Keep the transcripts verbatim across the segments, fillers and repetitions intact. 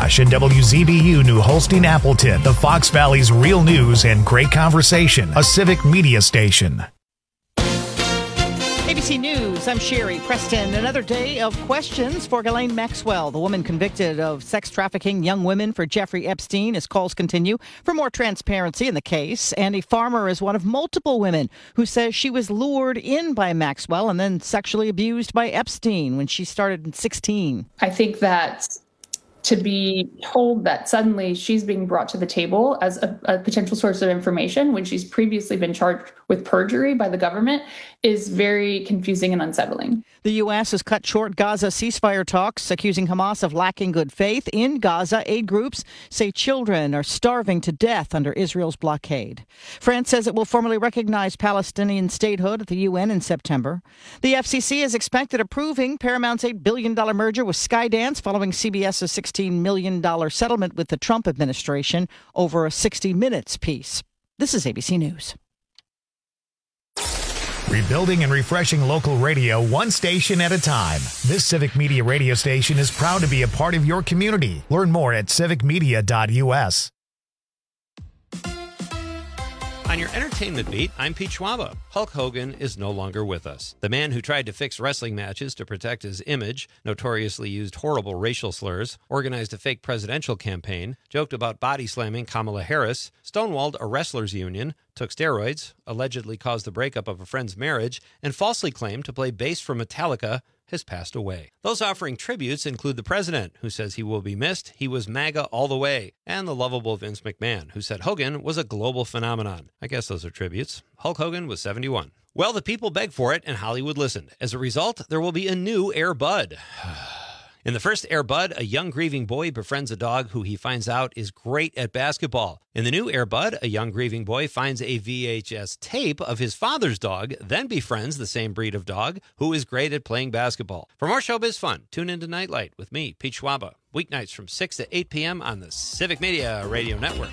McIntosh and W Z B U New Holstein Appleton, the Fox Valley's real news and great conversation, a civic media station. A B C News, I'm Sherry Preston. Another day of questions for Ghislaine Maxwell, the woman convicted of sex trafficking young women for Jeffrey Epstein, as calls continue for more transparency in the case. Andy Farmer is one of multiple women who says she was lured in by Maxwell and then sexually abused by Epstein when she started in sixteen. I think that to be told that suddenly she's being brought to the table as a, a potential source of information when she's previously been charged with perjury by the government is very confusing and unsettling. The U S has cut short Gaza ceasefire talks, accusing Hamas of lacking good faith. In Gaza, aid groups say children are starving to death under Israel's blockade. France says it will formally recognize Palestinian statehood at the U N in September. The F C C is expected approving Paramount's eight billion dollars merger with Skydance following CBS's sixteen million dollars settlement with the Trump administration over a sixty minutes piece. This is A B C News. Rebuilding and refreshing local radio one station at a time. This Civic Media radio station is proud to be a part of your community. Learn more at civic media dot u s. On your entertainment beat, I'm Pete Schwaba. Hulk Hogan is no longer with us. The man who tried to fix wrestling matches to protect his image, notoriously used horrible racial slurs, organized a fake presidential campaign, joked about body slamming Kamala Harris, stonewalled a wrestlers union, took steroids, allegedly caused the breakup of a friend's marriage, and falsely claimed to play bass for Metallica, has passed away. Those offering tributes include the president, who says he will be missed, he was MAGA all the way, and the lovable Vince McMahon, who said Hogan was a global phenomenon. I guess those are tributes. Hulk Hogan was seventy-one. Well, the people begged for it, and Hollywood listened. As a result, there will be a new Air Bud. In the first Air Bud, a young grieving boy befriends a dog who he finds out is great at basketball. In the new Air Bud, a young grieving boy finds a V H S tape of his father's dog, then befriends the same breed of dog who is great at playing basketball. For more showbiz fun, tune into Nightlight with me, Pete Schwaba, weeknights from six to eight p.m. on the Civic Media Radio Network.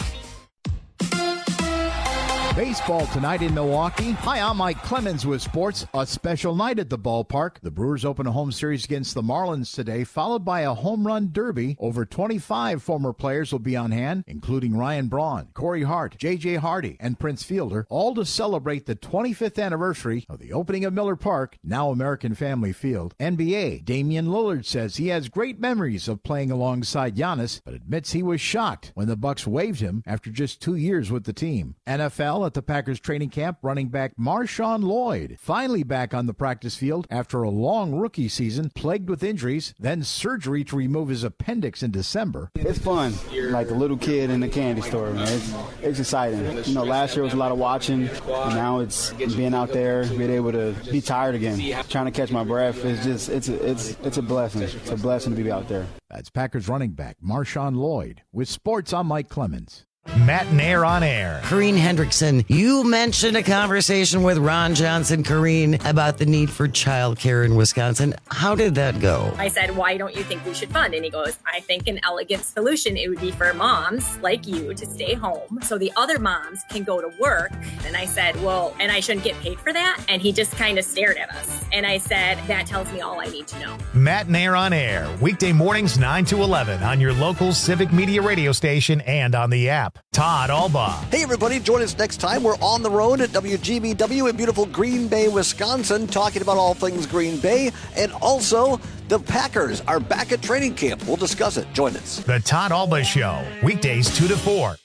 Baseball tonight in Milwaukee. Hi, I'm Mike Clemens with sports. A special night at the ballpark. The Brewers open a home series against the Marlins today, followed by a home run derby. Over twenty-five former players will be on hand, including Ryan Braun, Corey Hart, J J Hardy, and Prince Fielder, all to celebrate the twenty-fifth anniversary of the opening of Miller Park, now American Family Field. N B A, Damian Lillard says he has great memories of playing alongside Giannis, but admits he was shocked when the Bucks waived him after just two years with the team. N F L at the Packers training camp, running back Marshawn Lloyd finally back on the practice field after a long rookie season plagued with injuries, then surgery to remove his appendix in December. It's fun, like a little kid in a candy store, man. It's, it's exciting. You know, last year was a lot of watching, and now it's being out there, being able to be tired again, trying to catch my breath. It's just, it's a, it's, it's a blessing. It's a blessing to be out there. That's Packers running back Marshawn Lloyd. With sports, I'm Mike Clemens. Matt Nair on air. Corrine Hendrickson, you mentioned a conversation with Ron Johnson, Corrine, about the need for childcare in Wisconsin. How did that go? I said, why don't you think we should fund? And he goes, I think an elegant solution, it would be for moms like you to stay home so the other moms can go to work. And I said, well, and I shouldn't get paid for that? And he just kind of stared at us. And I said, that tells me all I need to know. Matt Nair on air, weekday mornings nine to eleven on your local Civic Media radio station and on the app. Todd Alba. Hey, everybody, join us next time. We're on the road at W G B W in beautiful Green Bay, Wisconsin, talking about all things Green Bay. And also, the Packers are back at training camp. We'll discuss it. Join us. The Todd Alba Show, weekdays two to four.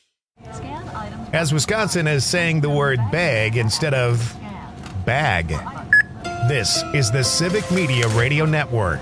As Wisconsin is saying the word bag instead of bag. This is the Civic Media Radio Network.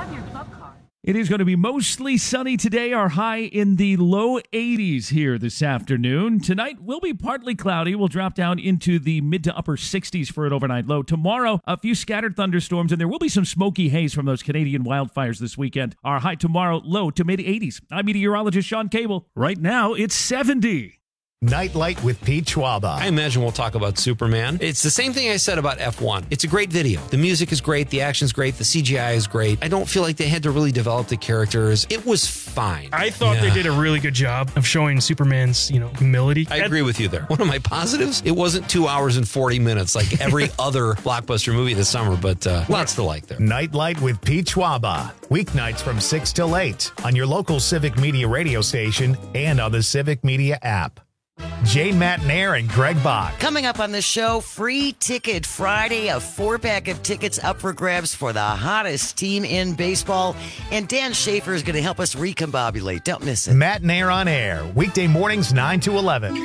It is going to be mostly sunny today. Our high in the low eighties here this afternoon. Tonight will be partly cloudy. We'll drop down into the mid to upper sixties for an overnight low. Tomorrow, a few scattered thunderstorms, and there will be some smoky haze from those Canadian wildfires this weekend. Our high tomorrow, low to mid eighties. I'm meteorologist Sean Cable. Right now, it's seventy. Nightlight with Pete Schwaba. I imagine we'll talk about Superman. It's the same thing I said about F one. It's a great video. The music is great. The action's great. The C G I is great. I don't feel like they had to really develop the characters. It was fine. I thought yeah. they did a really good job of showing Superman's, you know, humility. I agree with you there. One of my positives, it wasn't two hours and forty minutes like every other blockbuster movie this summer, but uh, lots to like there. Nightlight with Pete Schwaba. Weeknights from six till eight on your local Civic Media radio station and on the Civic Media app. Jay Matnair and Greg Bach. Coming up on the show, Free Ticket Friday, a four-pack of tickets up for grabs for the hottest team in baseball. And Dan Schaefer is going to help us recombobulate. Don't miss it. Matnair on air, weekday mornings nine to eleven.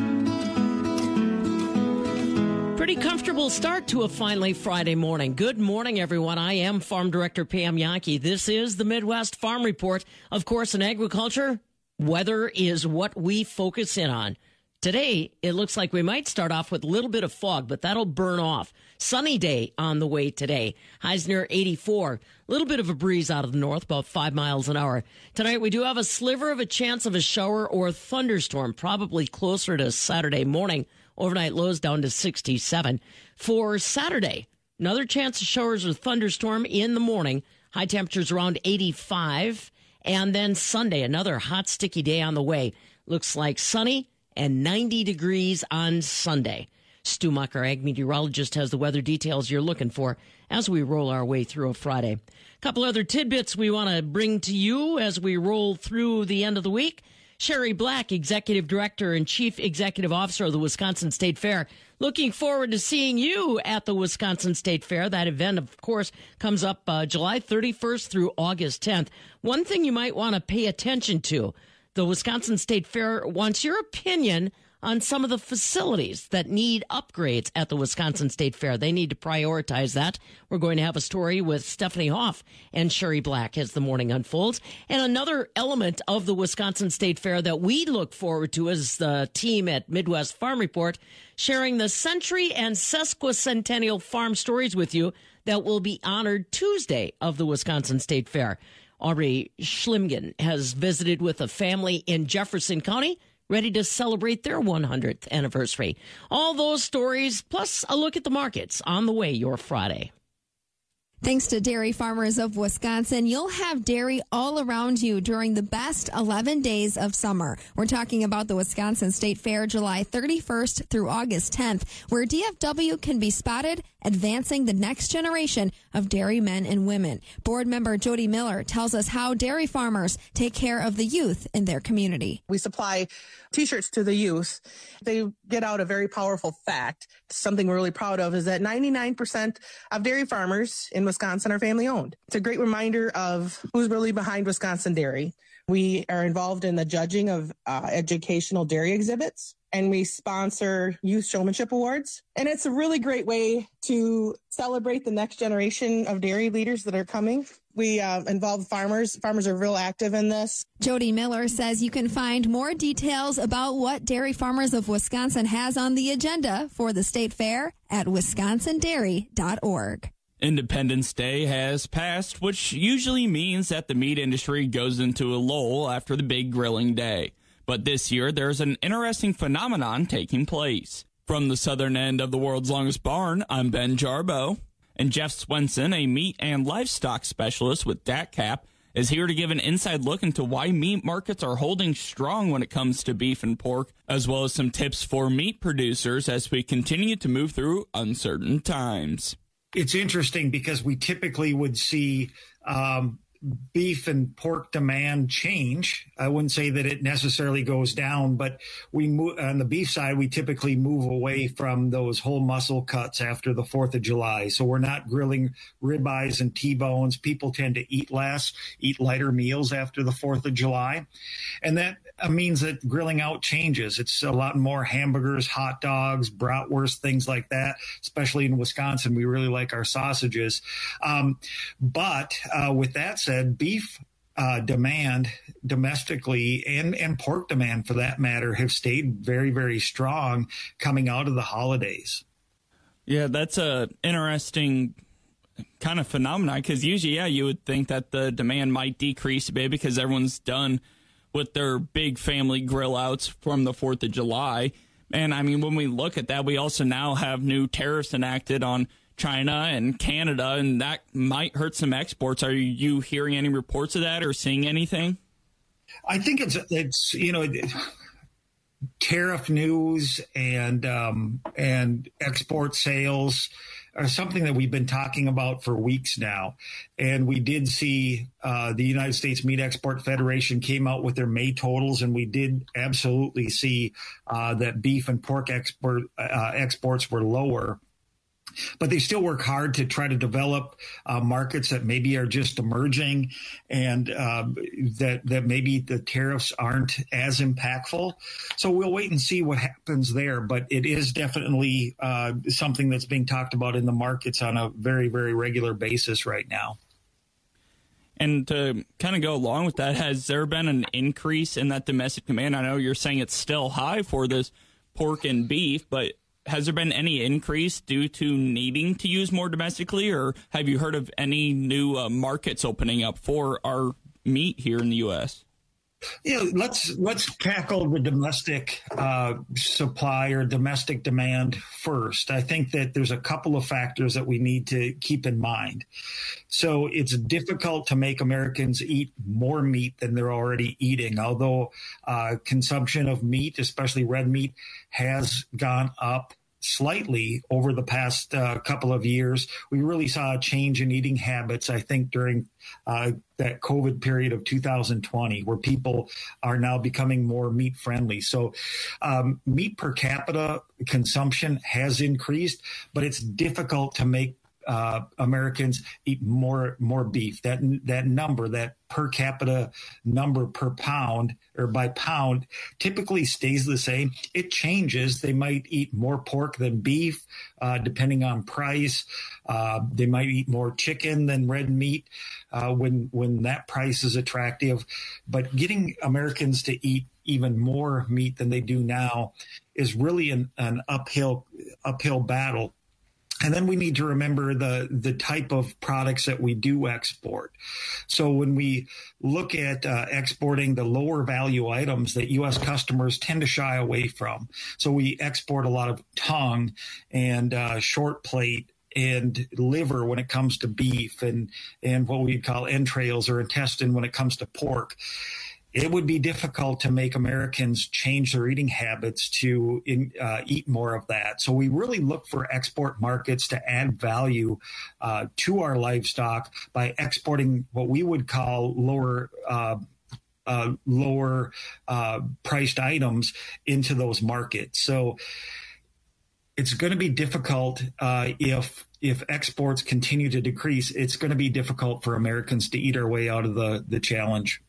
Pretty comfortable start to a finally Friday morning. Good morning, everyone. I am Farm Director Pam Yankee. This is the Midwest Farm Report. Of course, in agriculture, weather is what we focus in on. Today, it looks like we might start off with a little bit of fog, but that'll burn off. Sunny day on the way today. Highs near eighty-four. A little bit of a breeze out of the north, about five miles an hour. Tonight, we do have a sliver of a chance of a shower or thunderstorm, probably closer to Saturday morning. Overnight lows down to sixty-seven. For Saturday, another chance of showers or thunderstorm in the morning. High temperatures around eighty-five. And then Sunday, another hot, sticky day on the way. Looks like sunny and ninety degrees on Sunday. Stu Muck, our ag meteorologist, has the weather details you're looking for as we roll our way through a Friday. A couple other tidbits we want to bring to you as we roll through the end of the week. Sherry Black, Executive Director and Chief Executive Officer of the Wisconsin State Fair. Looking forward to seeing you at the Wisconsin State Fair. That event, of course, comes up uh, July thirty-first through August tenth. One thing you might want to pay attention to, the Wisconsin State Fair wants your opinion on some of the facilities that need upgrades at the Wisconsin State Fair. They need to prioritize that. We're going to have a story with Stephanie Hoff and Sherry Black as the morning unfolds. And another element of the Wisconsin State Fair that we look forward to as the team at Midwest Farm Report, sharing the century and sesquicentennial farm stories with you that will be honored Tuesday of the Wisconsin State Fair. Aubrey Schlimgen has visited with a family in Jefferson County, ready to celebrate their one hundredth anniversary. All those stories, plus a look at the markets on the way your Friday. Thanks to Dairy Farmers of Wisconsin, you'll have dairy all around you during the best eleven days of summer. We're talking about the Wisconsin State Fair, July thirty-first through August tenth, where D F W can be spotted advancing the next generation of dairy men and women. Board member Jody Miller tells us how dairy farmers take care of the youth in their community. We supply T-shirts to the youth. They get out a very powerful fact. Something we're really proud of is that ninety-nine percent of dairy farmers in Wisconsin are family owned. It's a great reminder of who's really behind Wisconsin dairy. We are involved in the judging of uh, educational dairy exhibits, and we sponsor youth showmanship awards. And it's a really great way to celebrate the next generation of dairy leaders that are coming. We uh, involve farmers. Farmers are real active in this. Jody Miller says you can find more details about what Dairy Farmers of Wisconsin has on the agenda for the State Fair at wisconsin dairy dot org. Independence Day has passed, which usually means that the meat industry goes into a lull after the big grilling day. But this year, there's an interesting phenomenon taking place. From the southern end of the world's longest barn, I'm Ben Jarbo. And Jeff Swenson, a meat and livestock specialist with D A C C A P, is here to give an inside look into why meat markets are holding strong when it comes to beef and pork, as well as some tips for meat producers as we continue to move through uncertain times. It's interesting because we typically would see um, beef and pork demand change. I wouldn't say that it necessarily goes down, but we move on the beef side, we typically move away from those whole muscle cuts after the fourth of July. So we're not grilling ribeyes and T-bones. People tend to eat less, eat lighter meals after the fourth of July. And that uh, means that grilling out changes. It's a lot more hamburgers, hot dogs, bratwurst, things like that. Especially in Wisconsin, we really like our sausages. Um, but uh, with that said, beef uh, demand domestically and, and pork demand, for that matter, have stayed very, very strong coming out of the holidays. Yeah, that's a interesting kind of phenomenon because usually, yeah, you would think that the demand might decrease a bit because everyone's done with their big family grill outs from the fourth of July. And, I mean, when we look at that, we also now have new tariffs enacted on China and Canada, and that might hurt some exports. Are you hearing any reports of that or seeing anything? I think it's, it's you know, tariff news and um, and export sales are something that we've been talking about for weeks now. And we did see uh, the United States Meat Export Federation came out with their May totals, and we did absolutely see uh, that beef and pork export uh, exports were lower. But they still work hard to try to develop uh, markets that maybe are just emerging, and uh, that that maybe the tariffs aren't as impactful. So we'll wait and see what happens there. But it is definitely uh, something that's being talked about in the markets on a very, very regular basis right now. And to kind of go along with that, has there been an increase in that domestic demand? I know you're saying it's still high for this pork and beef, but has there been any increase due to needing to use more domestically, or have you heard of any new uh, markets opening up for our meat here in the U S? You know, let's let's tackle the domestic uh, supply or domestic demand first. I think that there's a couple of factors that we need to keep in mind. So it's difficult to make Americans eat more meat than they're already eating, although uh, consumption of meat, especially red meat, has gone up slightly over the past uh, couple of years. We really saw a change in eating habits, I think, during uh, that COVID period of two thousand twenty, where people are now becoming more meat friendly. So um, meat per capita consumption has increased, but it's difficult to make Uh, Americans eat more more beef. That that number, that per capita number per pound or by pound, typically stays the same. It changes. They might eat more pork than beef, uh, depending on price. Uh, they might eat more chicken than red meat uh, when when that price is attractive. But getting Americans to eat even more meat than they do now is really an, an uphill uphill battle. And then we need to remember the the type of products that we do export. So when we look at uh, exporting the lower value items that U S customers tend to shy away from. So we export a lot of tongue and uh, short plate and liver when it comes to beef, and, and what we call entrails or intestine when it comes to pork. It would be difficult to make Americans change their eating habits to in, uh, eat more of that. So we really look for export markets to add value uh, to our livestock by exporting what we would call lower uh, uh, lower uh, priced items into those markets. So it's going to be difficult uh, if if exports continue to decrease. It's going to be difficult for Americans to eat our way out of the, the challenge.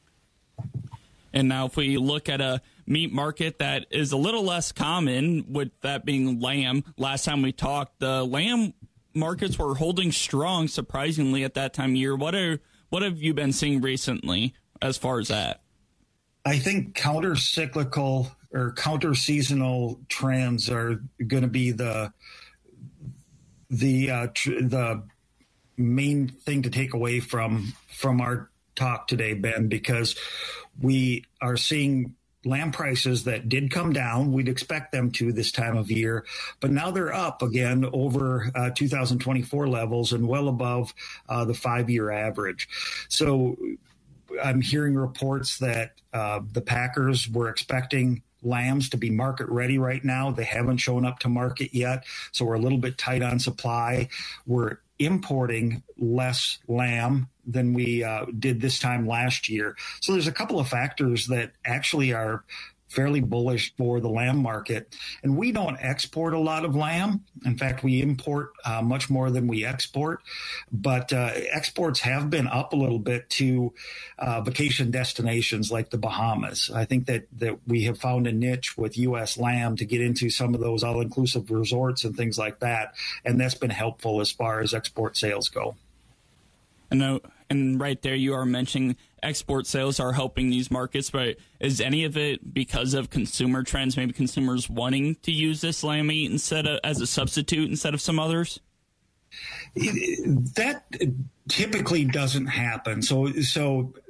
And now if we look at a meat market that is a little less common, with that being lamb, last time we talked, the lamb markets were holding strong, surprisingly, at that time of year. What are what have you been seeing recently as far as that? I think counter-cyclical or counter-seasonal trends are going to be the the uh, tr- the main thing to take away from from our talk today, Ben, because we are seeing lamb prices that did come down. We'd expect them to this time of year, but now they're up again over uh, two thousand twenty-four levels and well above uh, the five-year average. So I'm hearing reports that uh, the Packers were expecting lambs to be market ready right now. They haven't shown up to market yet, so we're a little bit tight on supply. We're importing less lamb than we uh, did this time last year. So there's a couple of factors that actually are fairly bullish for the lamb market. And we don't export a lot of lamb. In fact, we import uh, much more than we export. But uh, exports have been up a little bit to uh, vacation destinations like the Bahamas. I think that, that we have found a niche with U S lamb to get into some of those all-inclusive resorts and things like that. And that's been helpful as far as export sales go. I know, and right there you are mentioning export sales are helping these markets, but is any of it because of consumer trends, maybe consumers wanting to use this lamb meat instead of as a substitute instead of some others? That typically doesn't happen. So, so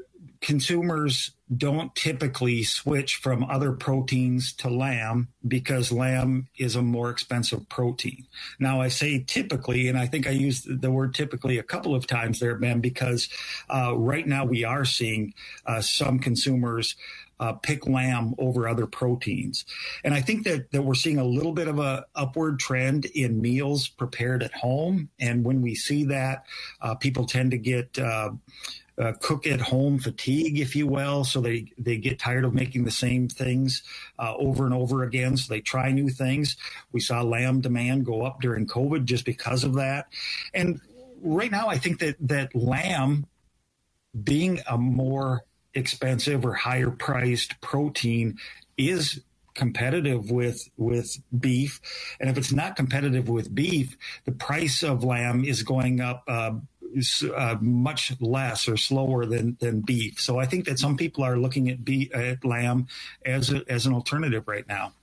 consumers don't typically switch from other proteins to lamb because lamb is a more expensive protein. Now, I say typically, and I think I used the word typically a couple of times there, Ben, because uh, right now we are seeing uh, some consumers Uh, pick lamb over other proteins. And I think that, that we're seeing a little bit of a upward trend in meals prepared at home. And when we see that, uh, people tend to get uh, uh, cook at home fatigue, if you will. So they, they get tired of making the same things uh, over and over again. So they try new things. We saw lamb demand go up during COVID just because of that. And right now, I think that, that lamb being a more expensive or higher priced protein is competitive with with beef. And if it's not competitive with beef, the price of lamb is going up uh, uh, much less or slower than than beef. So I think that some people are looking at beef, at lamb as a, as an alternative right now.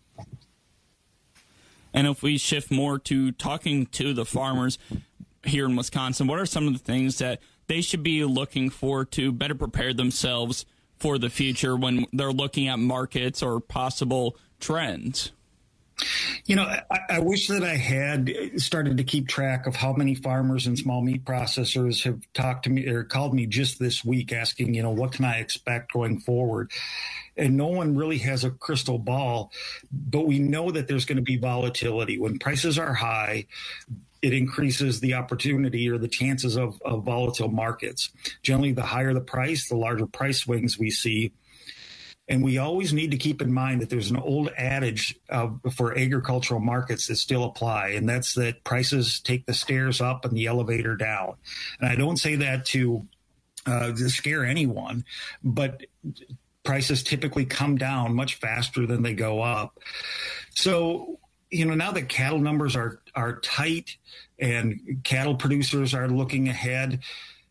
And if we shift more to talking to the farmers here in Wisconsin, what are some of the things that they should be looking for to better prepare themselves for the future when they're looking at markets or possible trends? You know, I, I wish that I had started to keep track of how many farmers and small meat processors have talked to me or called me just this week asking, you know, what can I expect going forward? And no one really has a crystal ball, but we know that there's going to be volatility. When prices are high, it increases the opportunity or the chances of, of volatile markets. Generally, the higher the price, the larger price swings we see. And we always need to keep in mind that there's an old adage uh, for agricultural markets that still apply, and that's that prices take the stairs up and the elevator down. And I don't say that to, uh, to scare anyone, but prices typically come down much faster than they go up. So, you know, now that cattle numbers are are tight and cattle producers are looking ahead,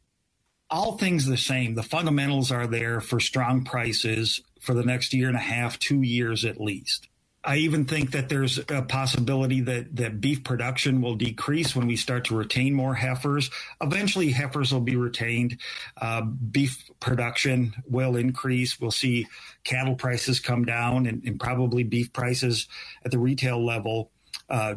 all things the same. The fundamentals are there for strong prices for the next year and a half, two years at least. I even think that there's a possibility that, that beef production will decrease when we start to retain more heifers. Eventually, heifers will be retained. Uh, beef production will increase. We'll see cattle prices come down and, and probably beef prices at the retail level uh,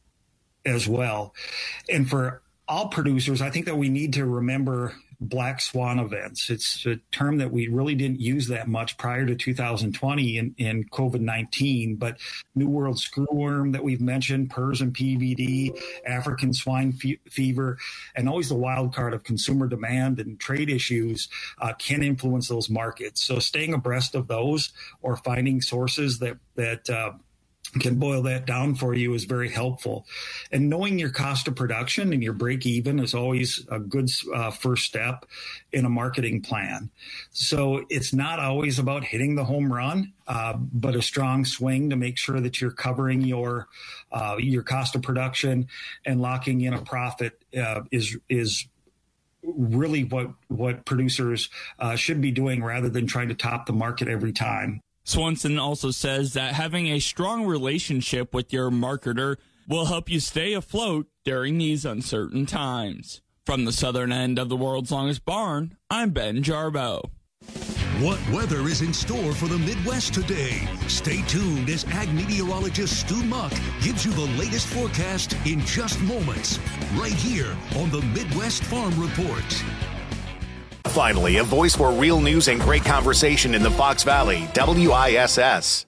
as well. And for all producers, I think that we need to remember black swan events. It's a term that we really didn't use that much prior to two thousand twenty in, in COVID nineteen, but New World screwworm that we've mentioned, P R R S and P V D, African swine fe- fever, and always the wild card of consumer demand and trade issues uh, can influence those markets. So staying abreast of those or finding sources that, that, uh, can boil that down for you is very helpful. And knowing your cost of production and your break even is always a good uh, first step in a marketing plan. So it's not always about hitting the home run, uh, but a strong swing to make sure that you're covering your uh, your cost of production and locking in a profit uh, is is really what what producers uh, should be doing rather than trying to top the market every time. Swanson also says that having a strong relationship with your marketer will help you stay afloat during these uncertain times. From the southern end of the world's longest barn, I'm Ben Jarbo. What weather is in store for the Midwest today? Stay tuned as ag meteorologist Stu Muck gives you the latest forecast in just moments, right here on the Midwest Farm Report. Finally, a voice for real news and great conversation in the Fox Valley, W I S S.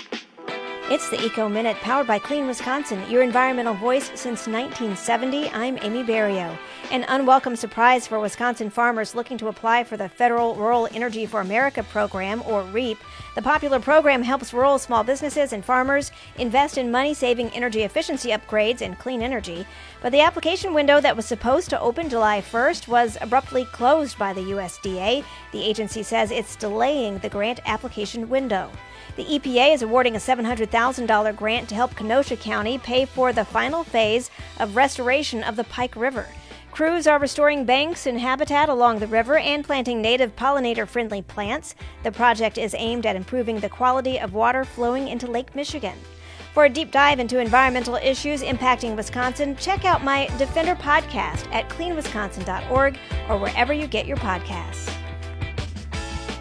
It's the Eco Minute, powered by Clean Wisconsin, your environmental voice since nineteen seventy. I'm Amy Barrio. An unwelcome surprise for Wisconsin farmers looking to apply for the Federal Rural Energy for America program, or REAP. The popular program helps rural small businesses and farmers invest in money-saving energy efficiency upgrades and clean energy. But the application window that was supposed to open July first was abruptly closed by the U S D A. The agency says it's delaying the grant application window. The E P A is awarding a seven hundred thousand dollars grant to help Kenosha County pay for the final phase of restoration of the Pike River. Crews are restoring banks and habitat along the river and planting native pollinator-friendly plants. The project is aimed at improving the quality of water flowing into Lake Michigan. For a deep dive into environmental issues impacting Wisconsin, check out my Defender podcast at clean wisconsin dot org or wherever you get your podcasts.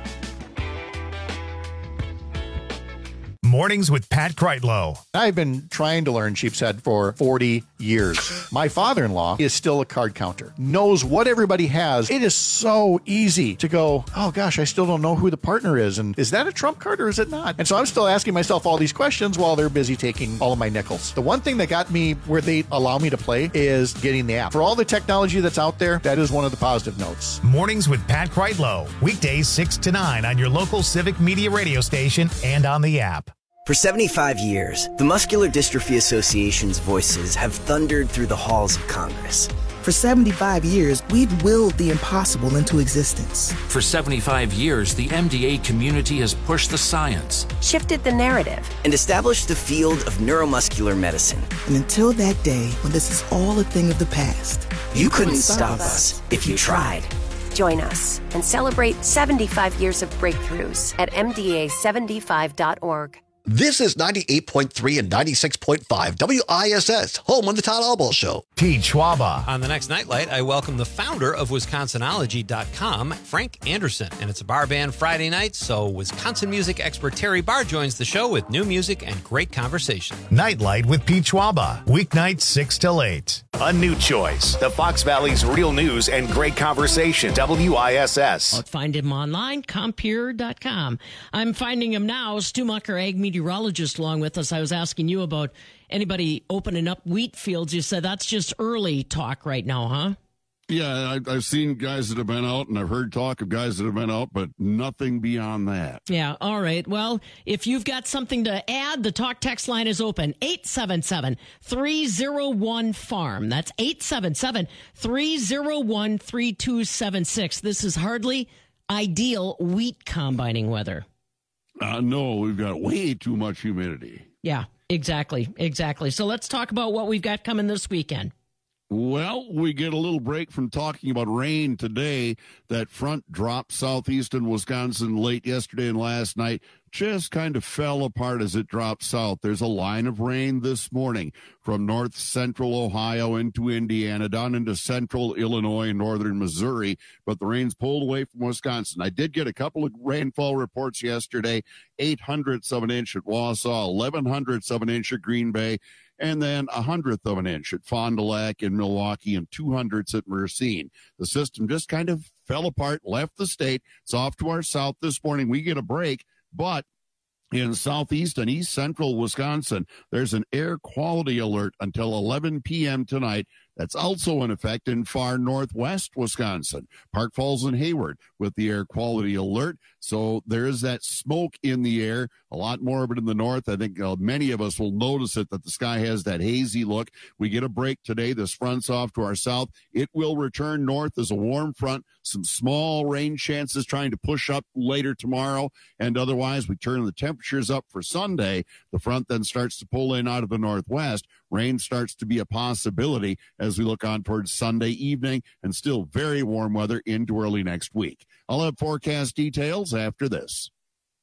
Mornings with Pat Kreitlow. I've been trying to learn sheep's head for forty years. My father-in-law is still a card counter, knows what everybody has. It is so easy to go, oh gosh, I still don't know who the partner is. And is that a trump card or is it not? And so I'm still asking myself all these questions while they're busy taking all of my nickels. The one thing that got me where they allow me to play is getting the app. For all the technology that's out there, that is one of the positive notes. Mornings with Pat Kreitlow. Weekdays six to nine on your local Civic Media radio station and on the app. For seventy-five years, the Muscular Dystrophy Association's voices have thundered through the halls of Congress. For seventy-five years, we've willed the impossible into existence. For seventy-five years, the M D A community has pushed the science, shifted the narrative, and established the field of neuromuscular medicine. And until that day, when this is all a thing of the past, you, you couldn't, couldn't stop us if you tried. Join us and celebrate seventy-five years of breakthroughs at M D A seventy-five dot org. This is ninety-eight point three and ninety-six point five W I S S, home of the Todd Albaugh Show. Pete Schwaba. On the next Nightlight, I welcome the founder of Wisconsinology dot com, Frank Anderson. And it's a bar band Friday night, so Wisconsin music expert Terry Barr joins the show with new music and great conversation. Nightlight with Pete Schwaba, weeknights six till eight. A new choice. The Fox Valley's real news and great conversation. W I S S. Find him online, compeer dot com. I'm finding him now. Stu Mucker, ag meteorologist, along with us. I was asking you about anybody opening up wheat fields. You said that's just early talk right now, huh? Yeah, I, I've seen guys that have been out, and I've heard talk of guys that have been out, but nothing beyond that. Yeah, all right. Well, if you've got something to add, the talk text line is open. eight seven seven, three oh one, farm. That's eight seven seven, three oh one, three two seven six. This is hardly ideal wheat combining weather. Uh, no, we've got way too much humidity. Yeah, exactly, exactly. So let's talk about what we've got coming this weekend. Well, we get a little break from talking about rain today. That front dropped southeastern Wisconsin late yesterday and last night. Just kind of fell apart as it dropped south. There's a line of rain this morning from north central Ohio into Indiana, down into central Illinois and northern Missouri, but the rain's pulled away from Wisconsin. I did get a couple of rainfall reports yesterday, eight hundredths of an inch at Wausau, eleven hundredths of an inch at Green Bay, and then a hundredth of an inch at Fond du Lac in Milwaukee and two hundredths at Mercine. The system just kind of fell apart, left the state. It's off to our south this morning. We get a break, but in southeast and east central Wisconsin, there's an air quality alert until eleven p.m. tonight. That's also in effect in far northwest Wisconsin, Park Falls and Hayward with the air quality alert. So there is that smoke in the air, a lot more of it in the north. I think uh, many of us will notice it, that the sky has that hazy look. We get a break today. This front's off to our south. It will return north as a warm front. Some small rain chances trying to push up later tomorrow. And otherwise, we turn the temperatures up for Sunday. The front then starts to pull in out of the northwest. Rain starts to be a possibility as we look on towards Sunday evening, and still very warm weather into early next week. I'll have forecast details after this.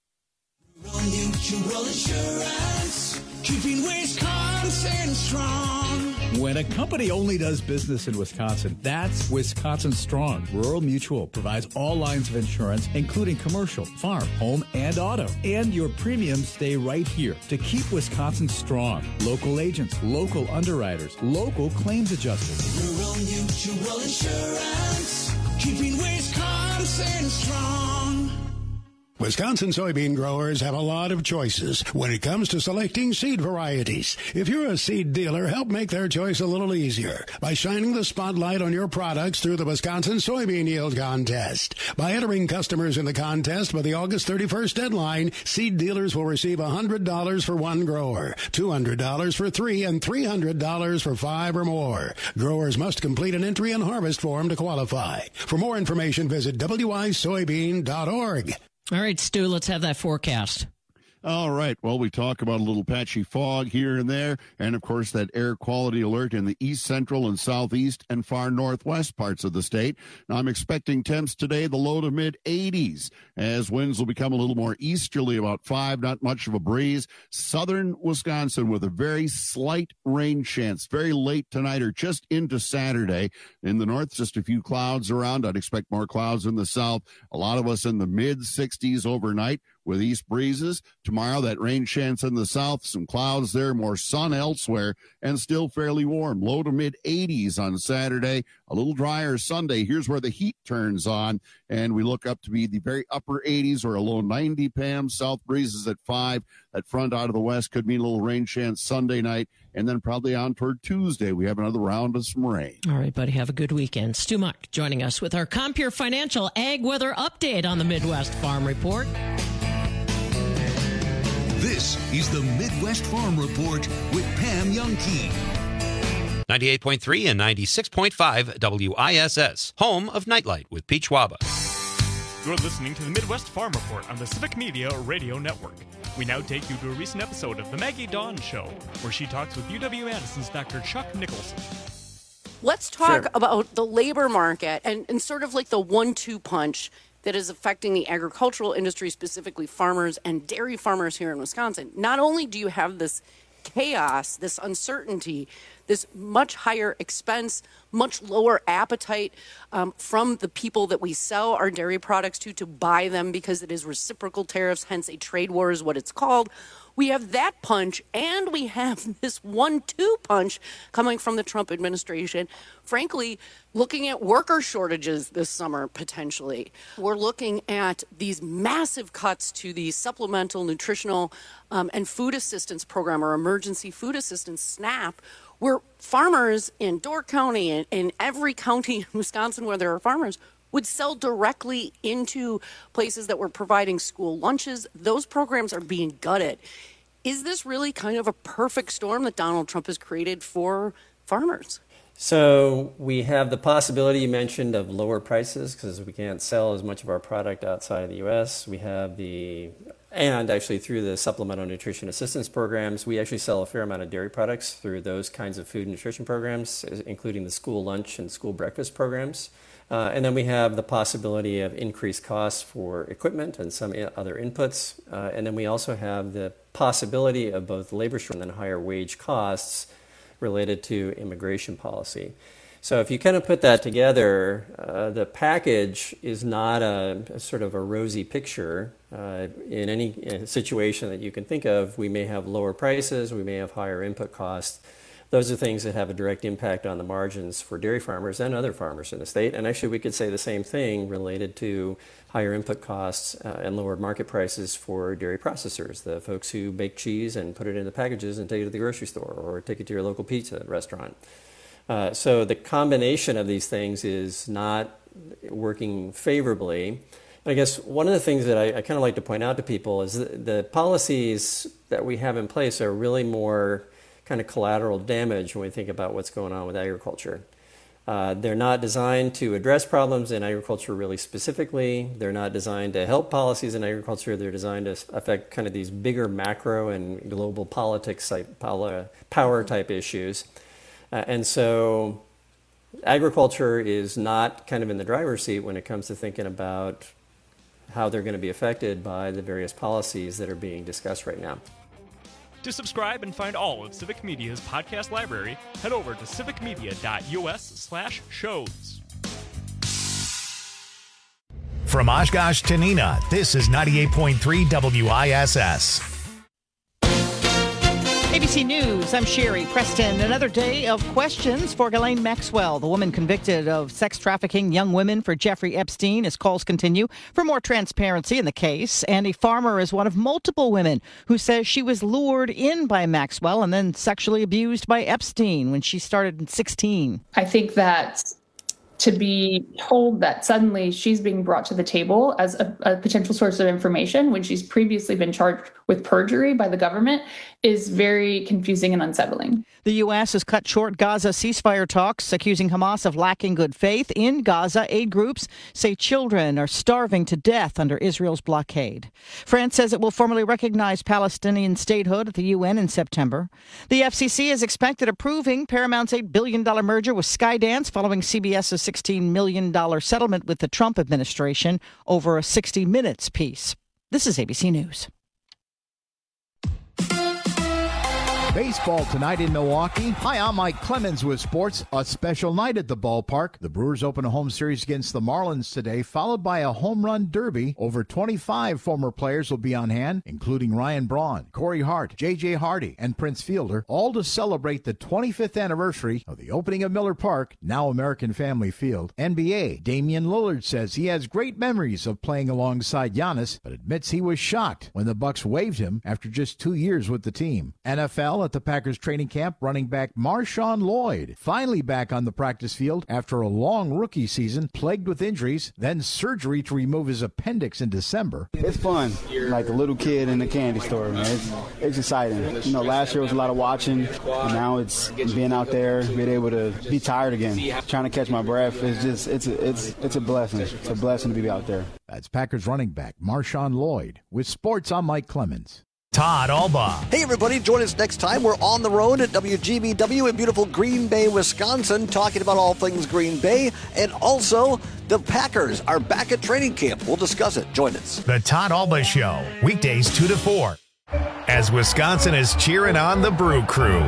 Mutual Insurance, keeping Wisconsin strong. When a company only does business in Wisconsin, that's Wisconsin Strong. Rural Mutual provides all lines of insurance, including commercial, farm, home, and auto. And your premiums stay right here to keep Wisconsin strong. Local agents, local underwriters, local claims adjusters. Rural Mutual Insurance, keeping Wisconsin strong. Wisconsin soybean growers have a lot of choices when it comes to selecting seed varieties. If you're a seed dealer, help make their choice a little easier by shining the spotlight on your products through the Wisconsin Soybean Yield Contest. By entering customers in the contest by the August thirty-first deadline, seed dealers will receive one hundred dollars for one grower, two hundred dollars for three, and three hundred dollars for five or more. Growers must complete an entry and harvest form to qualify. For more information, visit W I soybean dot org. All right, Stu, let's have that forecast. All right. Well, we talk about a little patchy fog here and there, and, of course, that air quality alert in the east central and southeast and far northwest parts of the state. Now, I'm expecting temps today, the low to mid eighties, as winds will become a little more easterly, about five, not much of a breeze. Southern Wisconsin with a very slight rain chance, very late tonight or just into Saturday. In the north, just a few clouds around. I'd expect more clouds in the south. A lot of us in the mid sixties overnight. with east breezes. Tomorrow, that rain chance in the south, some clouds there, more sun elsewhere, and still fairly warm. Low to mid eighties on Saturday, a little drier Sunday. Here's where the heat turns on, and we look up to be the very upper eighties or a low ninety, Pam. South breezes at five. That front out of the west could mean a little rain chance Sunday night, and then probably on toward Tuesday, we have another round of some rain. All right, buddy, have a good weekend. Stu Muck joining us with our Compure Financial Ag Weather Update on the Midwest Farm Report. This is the Midwest Farm Report with Pam Youngkey. ninety-eight point three and ninety-six point five W I S S, home of Nightlight with Pete Schwaba. You're listening to the Midwest Farm Report on the Civic Media Radio Network. We now take you to a recent episode of The Maggie Dawn Show, where she talks with U W-Madison's Doctor Chuck Nicholson. Let's talk Sure. about the labor market and, and sort of like the one two punch that is affecting the agricultural industry, specifically farmers and dairy farmers here in Wisconsin. Not only do you have this chaos, this uncertainty, this much higher expense, much lower appetite um, from the people that we sell our dairy products to to buy them because it is reciprocal tariffs, hence a trade war is what it's called. We have that punch, and we have this one two punch coming from the Trump administration. Frankly, looking at worker shortages this summer, potentially. We're looking at these massive cuts to the Supplemental Nutritional um, and Food Assistance Program, or Emergency Food Assistance, SNAP, where farmers in Door County and in every county in Wisconsin where there are farmers would sell directly into places that were providing school lunches. Those programs are being gutted. Is this really kind of a perfect storm that Donald Trump has created for farmers? So we have the possibility you mentioned of lower prices because we can't sell as much of our product outside of the U S. We have the, and actually through the Supplemental Nutrition Assistance Programs, we actually sell a fair amount of dairy products through those kinds of food and nutrition programs, including the school lunch and school breakfast programs. Uh, and then we have the possibility of increased costs for equipment and some other inputs. Uh, and then we also have the possibility of both labor shortage and then higher wage costs related to immigration policy. So if you kind of put that together, uh, the package is not a, a sort of a rosy picture. Uh, in any situation that you can think of, we may have lower prices, we may have higher input costs. Those are things that have a direct impact on the margins for dairy farmers and other farmers in the state. And actually, we could say the same thing related to higher input costs uh, and lower market prices for dairy processors, the folks who bake cheese and put it in the packages and take it to the grocery store or take it to your local pizza restaurant. Uh, so the combination of these things is not working favorably. And I guess one of the things that I, I kind of like to point out to people is that the policies that we have in place are really more kind of collateral damage when we think about what's going on with agriculture. Uh, they're not designed to address problems in agriculture really specifically. They're not designed to help policies in agriculture. They're designed to affect kind of these bigger macro and global politics type, power type issues. Uh, and so agriculture is not kind of in the driver's seat when it comes to thinking about how they're going to be affected by the various policies that are being discussed right now. To subscribe and find all of Civic Media's podcast library, head over to civicmedia.us slash shows. From Oshkosh to Neenah, this is ninety-eight point three W I S S. A B C News, I'm Sherry Preston. Another day of questions for Ghislaine Maxwell, the woman convicted of sex trafficking young women for Jeffrey Epstein, as calls continue for more transparency in the case. Andy Farmer is one of multiple women who says she was lured in by Maxwell and then sexually abused by Epstein when she started in sixteen. I think that to be told that suddenly she's being brought to the table as a, a potential source of information when she's previously been charged with perjury by the government is very confusing and unsettling. The U S has cut short Gaza ceasefire talks, accusing Hamas of lacking good faith. In Gaza, aid groups say children are starving to death under Israel's blockade. France says it will formally recognize Palestinian statehood at the U N in September. The F C C is expected approving Paramount's eight billion dollars merger with Skydance following CBS's sixteen million dollars settlement with the Trump administration over a sixty minutes piece. This is A B C News. Baseball tonight in Milwaukee. Hi, I'm Mike Clemens with sports. A special night at the ballpark. The Brewers open a home series against the Marlins today, followed by a home run derby. Over twenty-five former players will be on hand, including Ryan Braun, Corey Hart, J J Hardy, and Prince Fielder, all to celebrate the twenty-fifth anniversary of the opening of Miller Park, now American Family Field. N B A, Damian Lillard says he has great memories of playing alongside Giannis, but admits he was shocked when the Bucks waived him after just two years with the team. N F L, at the Packers training camp, running back Marshawn Lloyd finally back on the practice field after a long rookie season plagued with injuries, then surgery to remove his appendix in December. It's fun, like a little kid in a candy store, man. It's, it's exciting. You know, last year was a lot of watching, and now it's being out there, being able to be tired again, trying to catch my breath. It's just, it's a, it's, it's a blessing. It's a blessing to be out there. That's Packers running back Marshawn Lloyd. With sports, I'm Mike Clemens. Todd Alba. Hey, everybody, join us next time. We're on the road at W G B W in beautiful Green Bay, Wisconsin, talking about all things Green Bay. And also, the Packers are back at training camp. We'll discuss it. Join us. The Todd Alba Show, weekdays two to four, as Wisconsin is cheering on the Brew Crew.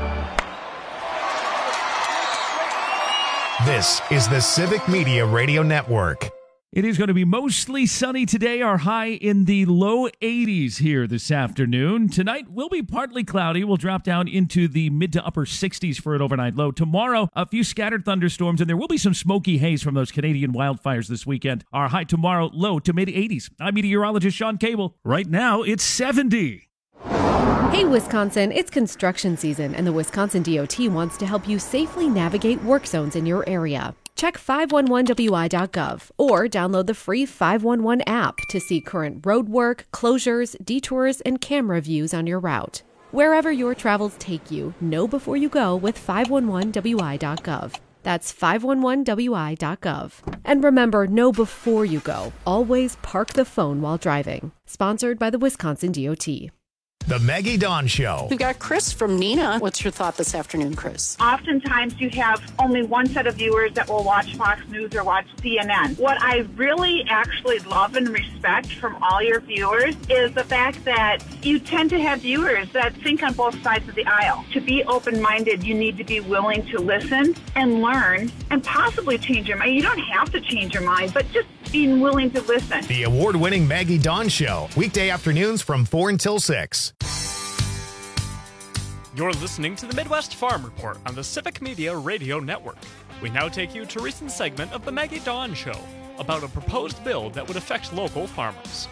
This is the Civic Media Radio Network. It is going to be mostly sunny today. Our high in the low eighties here this afternoon. Tonight will be partly cloudy. We'll drop down into the mid to upper sixties for an overnight low. Tomorrow, a few scattered thunderstorms, and there will be some smoky haze from those Canadian wildfires this weekend. Our high tomorrow, low to mid eighties. I'm meteorologist Sean Cable. Right now, it's seventy. Hey, Wisconsin, it's construction season, and the Wisconsin D O T wants to help you safely navigate work zones in your area. Check five one one W I dot gov or download the free five one one app to see current road work, closures, detours, and camera views on your route. Wherever your travels take you, know before you go with five one one W I dot gov. That's five one one W I dot gov. And remember, know before you go. Always park the phone while driving. Sponsored by the Wisconsin D O T. The Maggie Dawn Show. We've got Chris from Neenah. What's your thought this afternoon, Chris? Oftentimes you have only one set of viewers that will watch Fox News or watch C N N. What I really actually love and respect from all your viewers is the fact that you tend to have viewers that think on both sides of the aisle. To be open-minded, you need to be willing to listen and learn and possibly change your mind. You don't have to change your mind, but just being willing to listen. The award-winning Maggie Dawn Show, weekday afternoons from four until six. You're listening to the Midwest Farm Report on the Civic Media Radio Network. We now take you to a recent segment of the Maggie Dawn Show about a proposed bill that would affect local farmers.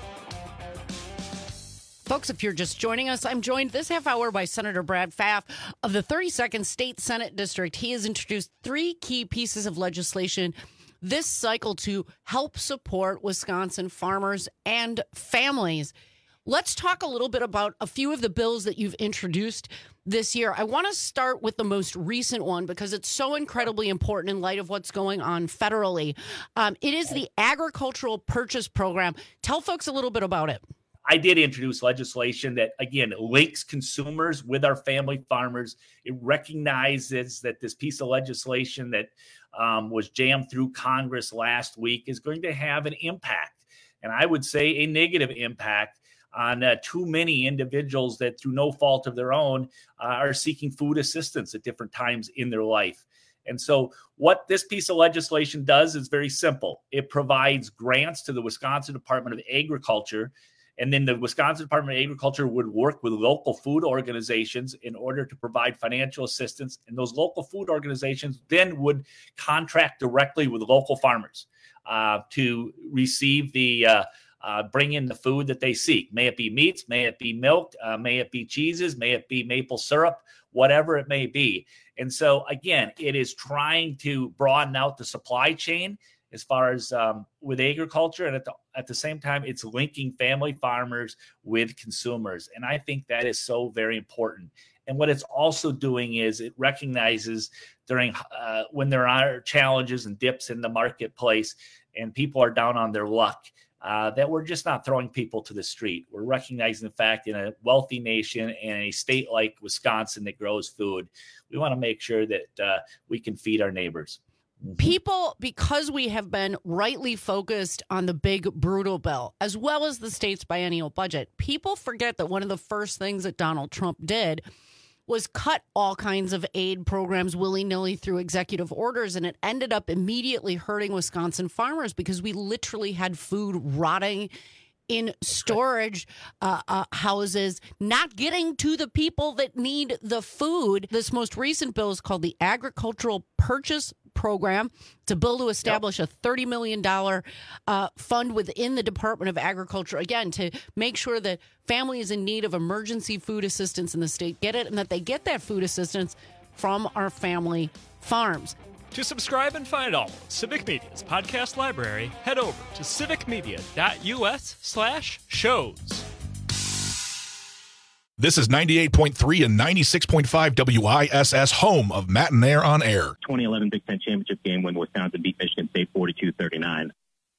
Folks, if you're just joining us, I'm joined this half hour by Senator Brad Pfaff of the thirty-second State Senate District. He has introduced three key pieces of legislation this cycle to help support Wisconsin farmers and families. Let's talk a little bit about a few of the bills that you've introduced this year. I want to start with the most recent one because it's so incredibly important in light of what's going on federally. Um, it is the Agricultural Purchase Program. Tell folks a little bit about it. I did introduce legislation that, again, links consumers with our family farmers. It recognizes that this piece of legislation that um, was jammed through Congress last week is going to have an impact, and I would say a negative impact on uh, too many individuals that, through no fault of their own, uh, are seeking food assistance at different times in their life. And so what this piece of legislation does is very simple. It provides grants to the Wisconsin Department of Agriculture, and then the Wisconsin Department of Agriculture would work with local food organizations in order to provide financial assistance. And those local food organizations then would contract directly with local farmers uh, to receive the uh, Uh, bring in the food that they seek. May it be meats, may it be milk, uh, may it be cheeses, may it be maple syrup, whatever it may be. And so, again, it is trying to broaden out the supply chain as far as um, with agriculture. And at the, at the same time, it's linking family farmers with consumers. And I think that is so very important. And what it's also doing is it recognizes during uh, when there are challenges and dips in the marketplace and people are down on their luck, Uh, that we're just not throwing people to the street. We're recognizing the fact in a wealthy nation and a state like Wisconsin that grows food, we want to make sure that uh, we can feed our neighbors. People, because we have been rightly focused on the big, brutal bill, as well as the state's biennial budget, people forget that one of the first things that Donald Trump did was cut all kinds of aid programs willy-nilly through executive orders, and it ended up immediately hurting Wisconsin farmers because we literally had food rotting in storage uh, uh, houses, not getting to the people that need the food. This most recent bill is called the Agricultural Purchase Program. It's a bill to establish yep. a thirty million dollars uh, fund within the Department of Agriculture, again, to make sure that families in need of emergency food assistance in the state get it, and that they get that food assistance from our family farms. To subscribe and find all of Civic Media's podcast library, head over to civicmedia.us slash shows. This is ninety-eight point three and ninety-six point five W I S S, home of Matt and Air on Air. twenty eleven Big Ten Championship game when Wisconsin beat Michigan State forty-two thirty-nine.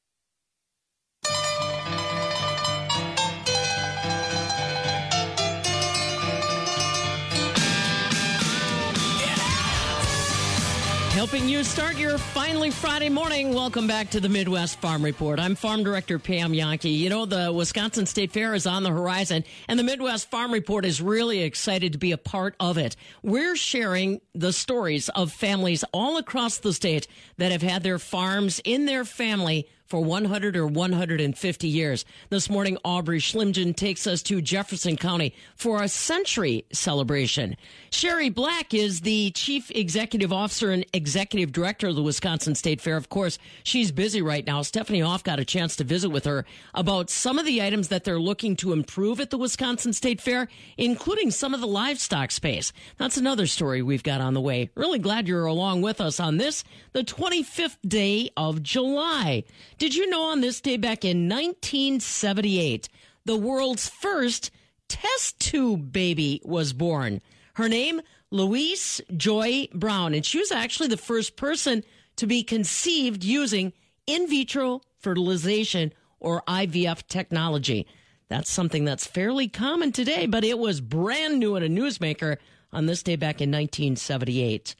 Helping you start your finally Friday morning. Welcome back to the Midwest Farm Report. I'm Farm Director Pam Yankee. You know, the Wisconsin State Fair is on the horizon, and the Midwest Farm Report is really excited to be a part of it. We're sharing the stories of families all across the state that have had their farms in their family for one hundred or one hundred fifty years. This morning, Aubrey Schlimgen takes us to Jefferson County for a century celebration. Sherry Black is the Chief Executive Officer and Executive Director of the Wisconsin State Fair. Of course, she's busy right now. Stephanie Hoff got a chance to visit with her about some of the items that they're looking to improve at the Wisconsin State Fair, including some of the livestock space. That's another story we've got on the way. Really glad you're along with us on this, the twenty-fifth day of July. Did you know on this day back in nineteen seventy-eight, the world's first test tube baby was born? Her name, Louise Joy Brown, and she was actually the first person to be conceived using in vitro fertilization, or I V F technology. That's something that's fairly common today, but it was brand new and a newsmaker on this day back in nineteen seventy-eight.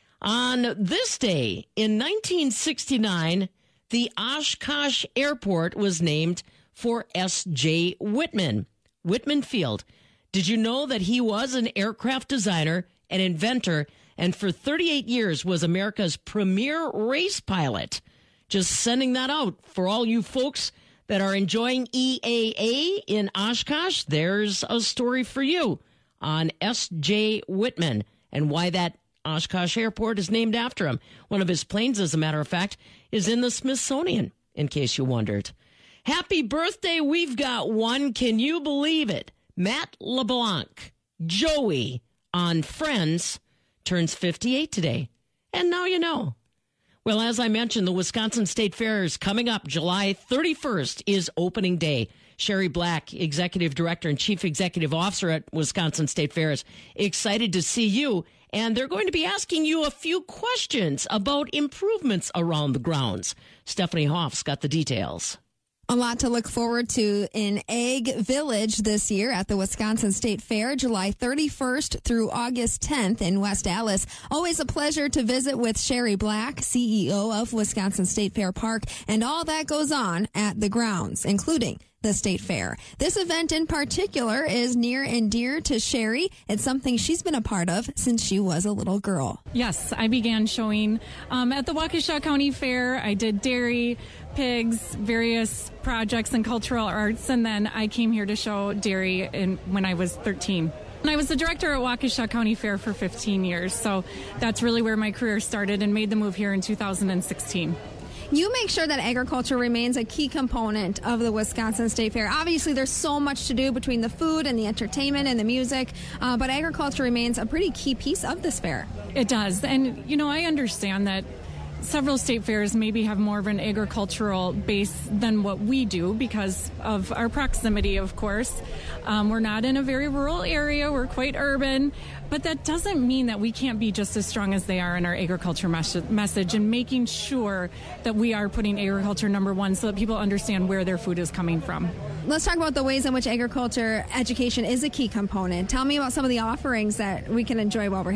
On this day in nineteen sixty-nine, the Oshkosh Airport was named for S J Whitman, Whitman Field. Did you know that he was an aircraft designer and inventor, and for thirty-eight years was America's premier race pilot? Just sending that out for all you folks that are enjoying E A A in Oshkosh. There's a story for you on S J Whitman and why that Oshkosh Airport is named after him. One of his planes, as a matter of fact, is in the Smithsonian, in case you wondered. Happy birthday, we've got one. Can you believe it? Matt LeBlanc, Joey on Friends, turns fifty-eight today. And now you know. Well, as I mentioned, the Wisconsin State Fair is coming up. July thirty-first is opening day. Sherry Black, Executive Director and Chief Executive Officer at Wisconsin State Fair, is excited to see you. And they're going to be asking you a few questions about improvements around the grounds. Stephanie Hoff's got the details. A lot to look forward to in Egg Village this year at the Wisconsin State Fair, July thirty-first through August tenth in West Allis. Always a pleasure to visit with Sherry Black, C E O of Wisconsin State Fair Park, and all that goes on at the grounds, including the State Fair. This event in particular is near and dear to Sherry. It's something she's been a part of since she was a little girl. Yes, I began showing um, at the Waukesha County Fair. I did dairy, pigs, various projects and cultural arts, and then I came here to show dairy in, when I was thirteen. And I was the director at Waukesha County Fair for fifteen years, so that's really where my career started, and made the move here in two thousand sixteen. You make sure that agriculture remains a key component of the Wisconsin State Fair. Obviously, there's so much to do between the food and the entertainment and the music, uh, but agriculture remains a pretty key piece of this fair. It does. And, you know, I understand that several state fairs maybe have more of an agricultural base than what we do because of our proximity, of course. Um, we're not in a very rural area. We're quite urban. But that doesn't mean that we can't be just as strong as they are in our agriculture mes- message and making sure that we are putting agriculture number one so that people understand where their food is coming from. Let's talk about the ways in which agriculture education is a key component. Tell me about some of the offerings that we can enjoy while we're here.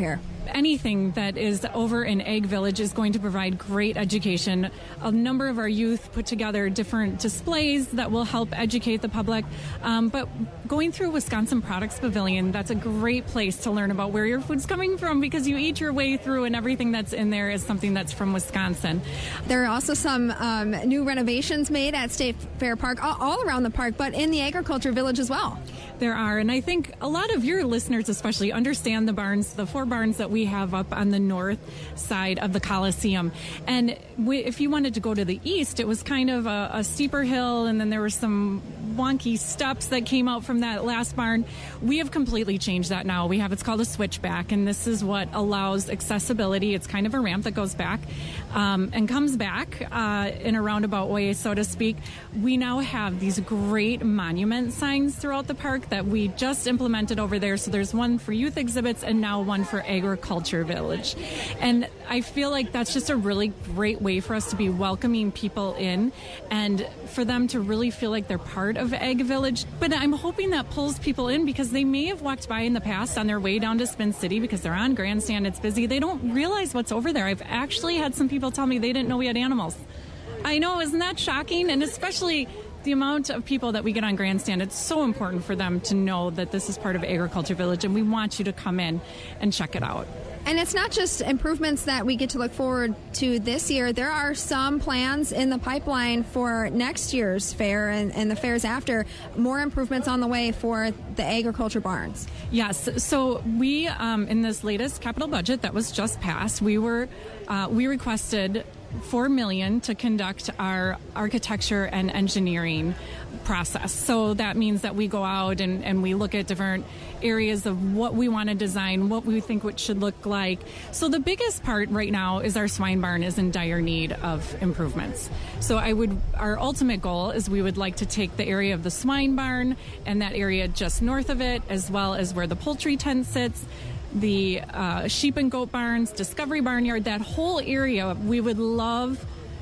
anything that is over in Egg Village is going to provide great education. A number of our youth put together different displays that will help educate the public. Um, but going through Wisconsin Products Pavilion, that's a great place to learn about where your food's coming from, because you eat your way through and everything that's in there is something that's from Wisconsin. There are also some um, new renovations made at State Fair Park, all, all around the park, but in the Agriculture Village as well. There are, and I think a lot of your listeners especially understand the barns, the four barns that we have up on the north side of the Coliseum. And we, if you wanted to go to the east, it was kind of a, a steeper hill, and then there were some wonky steps that came out from that last barn. We have completely changed that now. We have, it's called a switchback, and this is what allows accessibility. It's kind of a ramp that goes back um, and comes back uh, in a roundabout way, so to speak. We now have these great monument signs throughout the park that we just implemented over there. So there's one for youth exhibits and now one for Agriculture Village. And I feel like that's just a really great way for us to be welcoming people in and for them to really feel like they're part of Egg Village. But I'm hoping that pulls people in because they may have walked by in the past on their way down to Spin City because they're on Grandstand, it's busy. They don't realize what's over there. I've actually had some people tell me they didn't know we had animals. I know, isn't that shocking? And especially the amount of people that we get on Grandstand, it's so important for them to know that this is part of Agriculture Village, and we want you to come in and check it out. And it's not just improvements that we get to look forward to this year. There are some plans in the pipeline for next year's fair and, and the fairs after. More improvements on the way for the agriculture barns. Yes. So we, um, in this latest capital budget that was just passed, we were uh, we requested four million dollars to conduct our architecture and engineering process. So that means that we go out and, and we look at different areas of what we want to design, what we think it should look like. So the biggest part right now is our swine barn is in dire need of improvements. So I would, our ultimate goal is we would like to take the area of the swine barn and that area just north of it, as well as where the poultry tent sits, the uh, sheep and goat barns, Discovery Barnyard, that whole area, we would love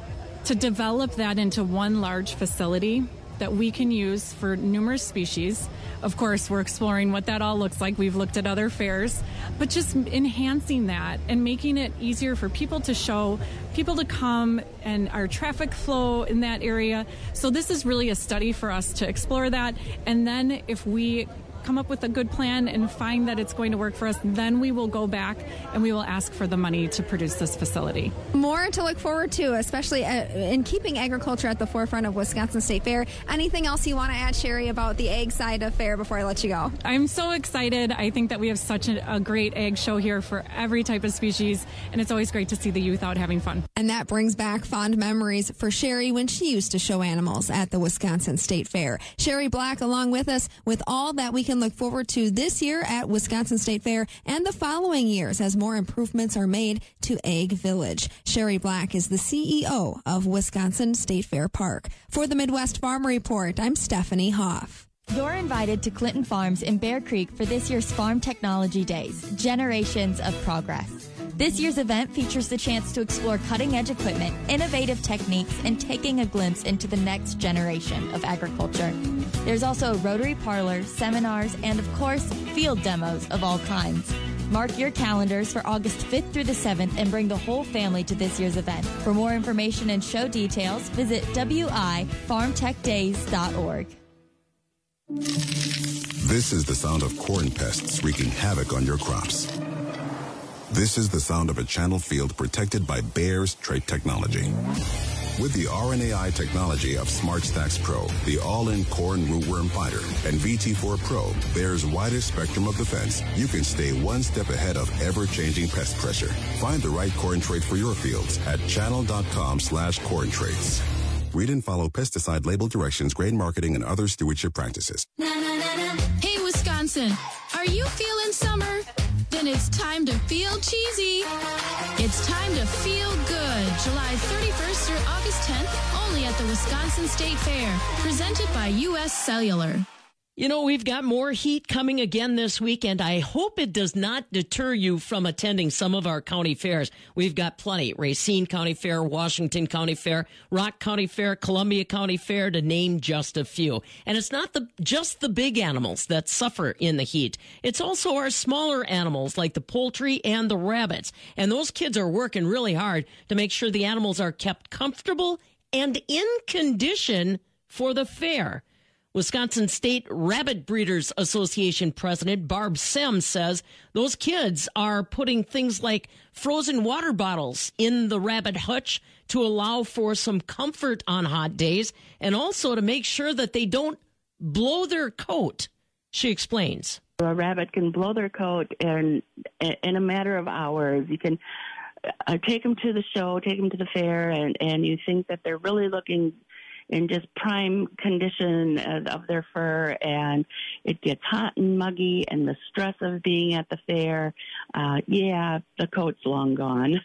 to develop that into one large facility that we can use for numerous species. Of course, we're exploring what that all looks like. We've looked at other fairs, but just enhancing that and making it easier for people to show, people to come, and our traffic flow in that area. So this is really a study for us to explore that. And then if we come up with a good plan and find that it's going to work for us, then we will go back and we will ask for the money to produce this facility. More to look forward to, especially in keeping agriculture at the forefront of Wisconsin State Fair. Anything else you want to add, Sherry, about the egg side of fair before I let you go? I'm so excited. I think that we have such a, a great egg show here for every type of species, and it's always great to see the youth out having fun. And that brings back fond memories for Sherry when she used to show animals at the Wisconsin State Fair. Sherry Black along with us with all that we can look forward to this year at Wisconsin State Fair and the following years as more improvements are made to Egg Village. Sherry Black is the C E O of Wisconsin State Fair Park. For the Midwest Farm Report, I'm Stephanie Hoff. You're invited to Clinton Farms in Bear Creek for this year's Farm Technology Days, Generations of Progress. This year's event features the chance to explore cutting-edge equipment, innovative techniques, and taking a glimpse into the next generation of agriculture. There's also a Rotary Parlor, seminars, and, of course, field demos of all kinds. Mark your calendars for August fifth through the seventh and bring the whole family to this year's event. For more information and show details, visit w i farm tech days dot org. This is the sound of corn pests wreaking havoc on your crops. This is the sound of a channel field protected by Bayer's trait technology. With the R N A I technology of SmartStax Pro, the all-in corn rootworm fighter, and V T four Pro, Bayer's widest spectrum of defense, you can stay one step ahead of ever-changing pest pressure. Find the right corn trait for your fields at channel.com slash corn traits. Read and follow pesticide label directions, grain marketing, and other stewardship practices. Hey, Wisconsin, are you feeling summer? Then it's time to feel cheesy. It's time to feel good. July thirty-first through August tenth, only at the Wisconsin State Fair. Presented by U S Cellular. You know, we've got more heat coming again this weekend. I hope it does not deter you from attending some of our county fairs. We've got plenty. Racine County Fair, Washington County Fair, Rock County Fair, Columbia County Fair, to name just a few. And it's not the just the big animals that suffer in the heat. It's also our smaller animals like the poultry and the rabbits. And those kids are working really hard to make sure the animals are kept comfortable and in condition for the fair. Wisconsin State Rabbit Breeders Association President Barb Sem says those kids are putting things like frozen water bottles in the rabbit hutch to allow for some comfort on hot days and also to make sure that they don't blow their coat. She explains. A rabbit can blow their coat in, in a matter of hours. You can uh, take them to the show, take them to the fair, and, and you think that they're really looking in just prime condition of their fur, and it gets hot and muggy, and the stress of being at the fair, uh, yeah, the coat's long gone.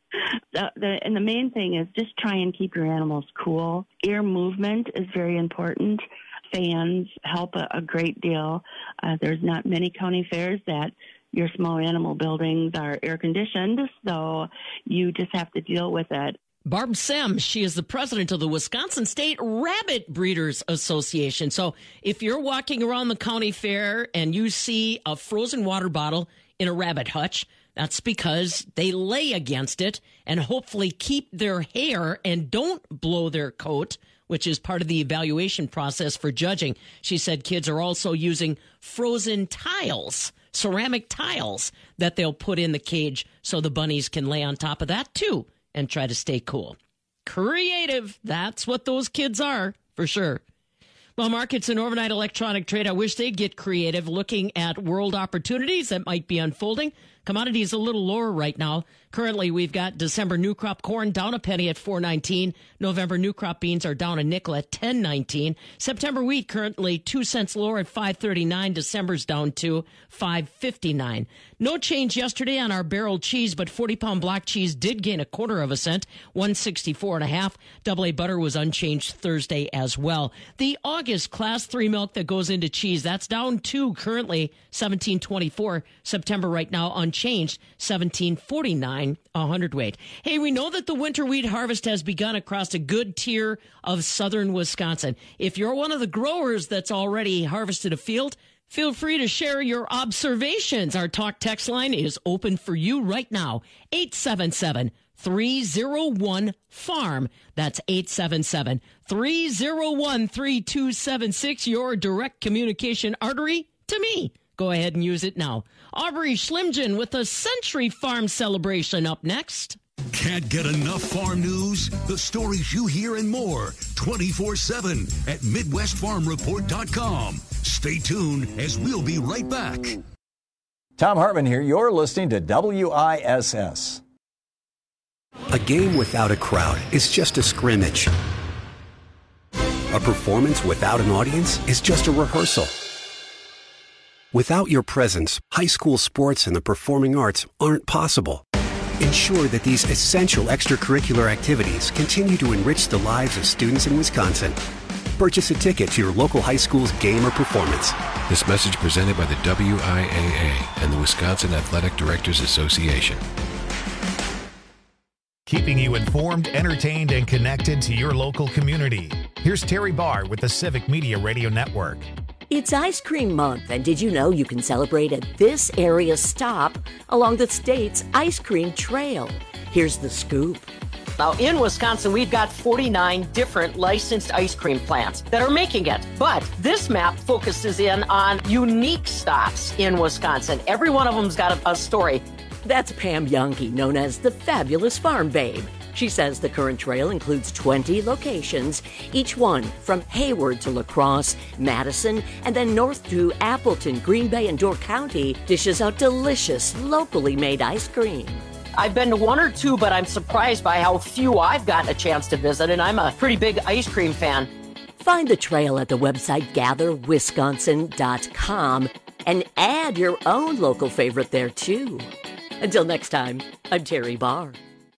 the, the, and the main thing is just try and keep your animals cool. Ear movement is very important. Fans help a, a great deal. Uh, there's not many county fairs that your small animal buildings are air conditioned, so you just have to deal with it. Barb Sem, she is the president of the Wisconsin State Rabbit Breeders Association. So if you're walking around the county fair and you see a frozen water bottle in a rabbit hutch, that's because they lay against it and hopefully keep their hair and don't blow their coat, which is part of the evaluation process for judging. She said kids are also using frozen tiles, ceramic tiles, that they'll put in the cage so the bunnies can lay on top of that too and try to stay cool. Creative. That's what those kids are, for sure. Well, markets and overnight electronic trade, I wish they'd get creative looking at world opportunities that might be unfolding. Commodities a little lower right now. Currently, we've got December new crop corn down a penny at four nineteen. November new crop beans are down a nickel at ten nineteen. September wheat currently two cents lower at five thirty-nine. December's down to five fifty-nine. No change yesterday on our barrel cheese, but forty pound block cheese did gain a quarter of a cent, one sixty-four and a half. Double A butter was unchanged Thursday as well. The August class three milk that goes into cheese, that's down two currently, seventeen twenty-four. September right now unchanged, seventeen forty-nine a hundredweight. Hey, we know that the winter wheat harvest has begun across a good tier of southern Wisconsin. If you're one of the growers that's already harvested a field, feel free to share your observations. Our talk text line is open for you right now. eight seven seven, three oh one, farm. That's eight seven seven, three oh one, three two seven six. Your direct communication artery to me. Go ahead and use it now. Aubrey Schlimgen with a Century Farm celebration up next. Can't get enough farm news? The stories you hear and more twenty-four seven at Midwest Farm Report dot com. Stay tuned as we'll be right back. Tom Hartman here. You're listening to W I S S. A game without a crowd is just a scrimmage. A performance without an audience is just a rehearsal. Without your presence, high school sports and the performing arts aren't possible. Ensure that these essential extracurricular activities continue to enrich the lives of students in Wisconsin. Purchase a ticket to your local high school's game or performance. This message presented by the W I A A and the Wisconsin Athletic Directors Association. Keeping you informed, entertained, and connected to your local community. Here's Terry Barr with the Civic Media Radio Network. It's Ice Cream Month, and did you know you can celebrate at this area stop along the state's ice cream trail? Here's the scoop. Now, in Wisconsin, we've got forty-nine different licensed ice cream plants that are making it. But this map focuses in on unique stops in Wisconsin. Every one of them's got a, a story. That's Pam Yankee, known as the Fabulous Farm Babe. She says the current trail includes twenty locations, each one from Hayward to La Crosse, Madison, and then north to Appleton, Green Bay, and Door County dishes out delicious, locally made ice cream. I've been to one or two, but I'm surprised by how few I've gotten a chance to visit, and I'm a pretty big ice cream fan. Find the trail at the website gather wisconsin dot com and add your own local favorite there, too. Until next time, I'm Terry Barr.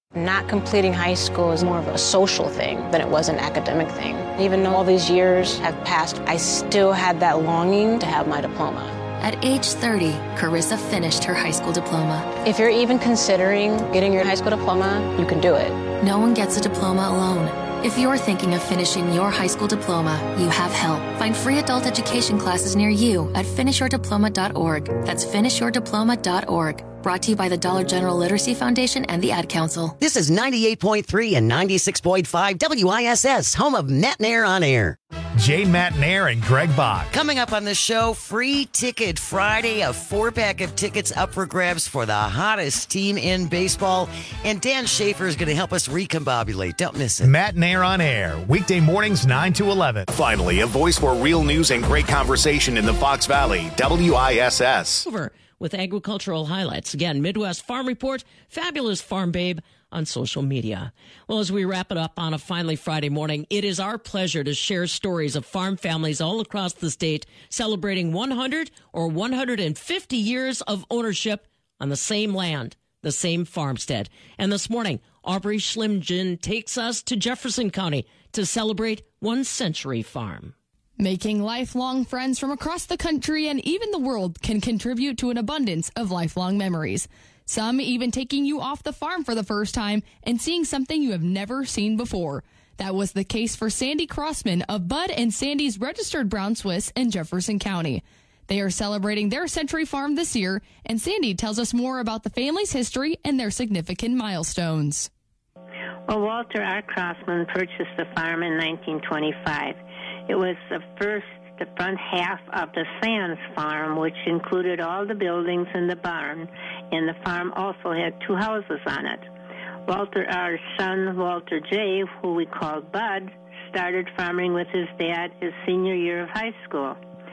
Not completing high school is more of a social thing than it was an academic thing. Even though all these years have passed, I still had that longing to have my diploma. At age thirty, Carissa finished her high school diploma. If you're even considering getting your high school diploma, you can do it. No one gets a diploma alone. If you're thinking of finishing your high school diploma, you have help. Find free adult education classes near you at finish your diploma dot org. That's finish your diploma dot org. Brought to you by the Dollar General Literacy Foundation and the Ad Council. This is ninety-eight point three and ninety-six point five W I S S, home of Matt Nair on Air. Jay Mattnair and Greg Bach. Coming up on the show, Free Ticket Friday, a four-pack of tickets up for grabs for the hottest team in baseball. And Dan Schaefer is going to help us recombobulate. Don't miss it. Matt Nair on Air, weekday mornings nine to eleven. Finally, a voice for real news and great conversation in the Fox Valley, W I S S. Over with agricultural highlights. Again, Midwest Farm Report, fabulous farm babe on social media. Well, as we wrap it up on a finally Friday morning, it is our pleasure to share stories of farm families all across the state celebrating one hundred or one hundred fifty years of ownership on the same land, the same farmstead. And this morning, Aubrey Schlimgen takes us to Jefferson County to celebrate One Century Farm. Making lifelong friends from across the country and even the world can contribute to an abundance of lifelong memories. Some even taking you off the farm for the first time and seeing something you have never seen before. That was the case for Sandy Crossman of Bud and Sandy's Registered Brown Swiss in Jefferson County. They are celebrating their century farm this year, and Sandy tells us more about the family's history and their significant milestones. Well, Walter R. Crossman purchased the farm in nineteen twenty-five. It was the first, the front half of the Sands farm, which included all the buildings and the barn, and the farm also had two houses on it. Walter R.'s son, Walter J., who we called Bud, started farming with his dad his senior year of high school.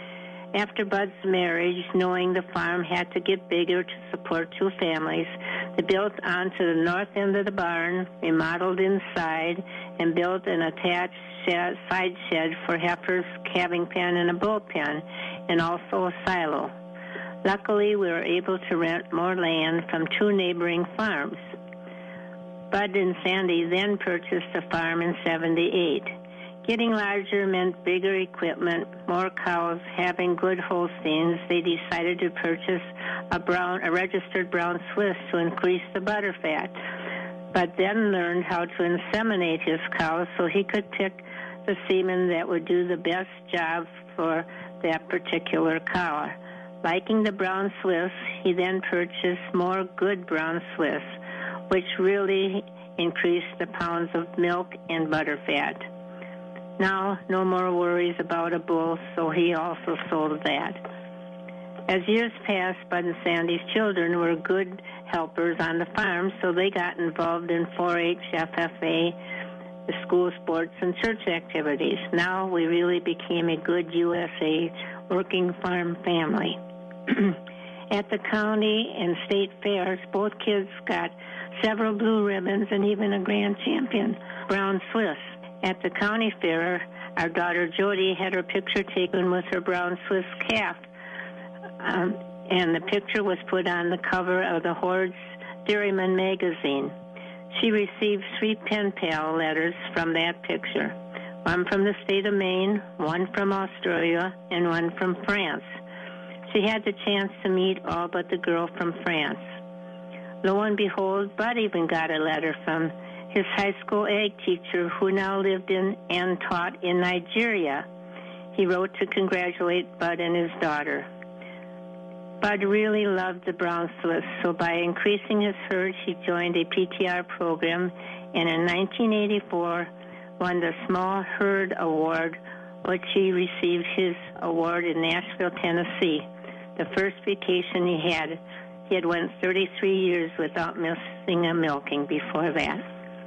After Bud's marriage, knowing the farm had to get bigger to support two families, they built onto the north end of the barn, remodeled inside, and built an attached shed, side shed for heifers, calving pen, and a bullpen, and also a silo. Luckily, we were able to rent more land from two neighboring farms. Bud and Sandy then purchased a farm in seventy-eight. Getting larger meant bigger equipment, more cows, having good Holsteins. They decided to purchase a brown, a registered brown Swiss to increase the butter fat, but then learned how to inseminate his cows so he could pick the semen that would do the best job for that particular cow. Liking the brown Swiss, he then purchased more good brown Swiss, which really increased the pounds of milk and butter fat. Now, no more worries about a bull, so he also sold that. As years passed, Bud and Sandy's children were good helpers on the farm, so they got involved in four H, F F A, the school sports, and church activities. Now we really became a good U S A working farm family. At the county and state fairs, both kids got several blue ribbons and even a grand champion brown Swiss. At the county fair, our daughter Jody had her picture taken with her brown Swiss calf, um, and the picture was put on the cover of the Horde's Dairyman magazine. She received three pen pal letters from that picture, one from the state of Maine, one from Australia, and one from France. She had the chance to meet all but the girl from France. Lo and behold, Bud even got a letter from his high school ag teacher who now lived in and taught in Nigeria. He wrote to congratulate Bud and his daughter. Bud really loved the brown Swiss, so by increasing his herd, he joined a P T R program, and in nineteen eighty-four won the Small Herd Award, which he received his award in Nashville, Tennessee, the first vacation he had. He had went thirty-three years without missing a milking before that.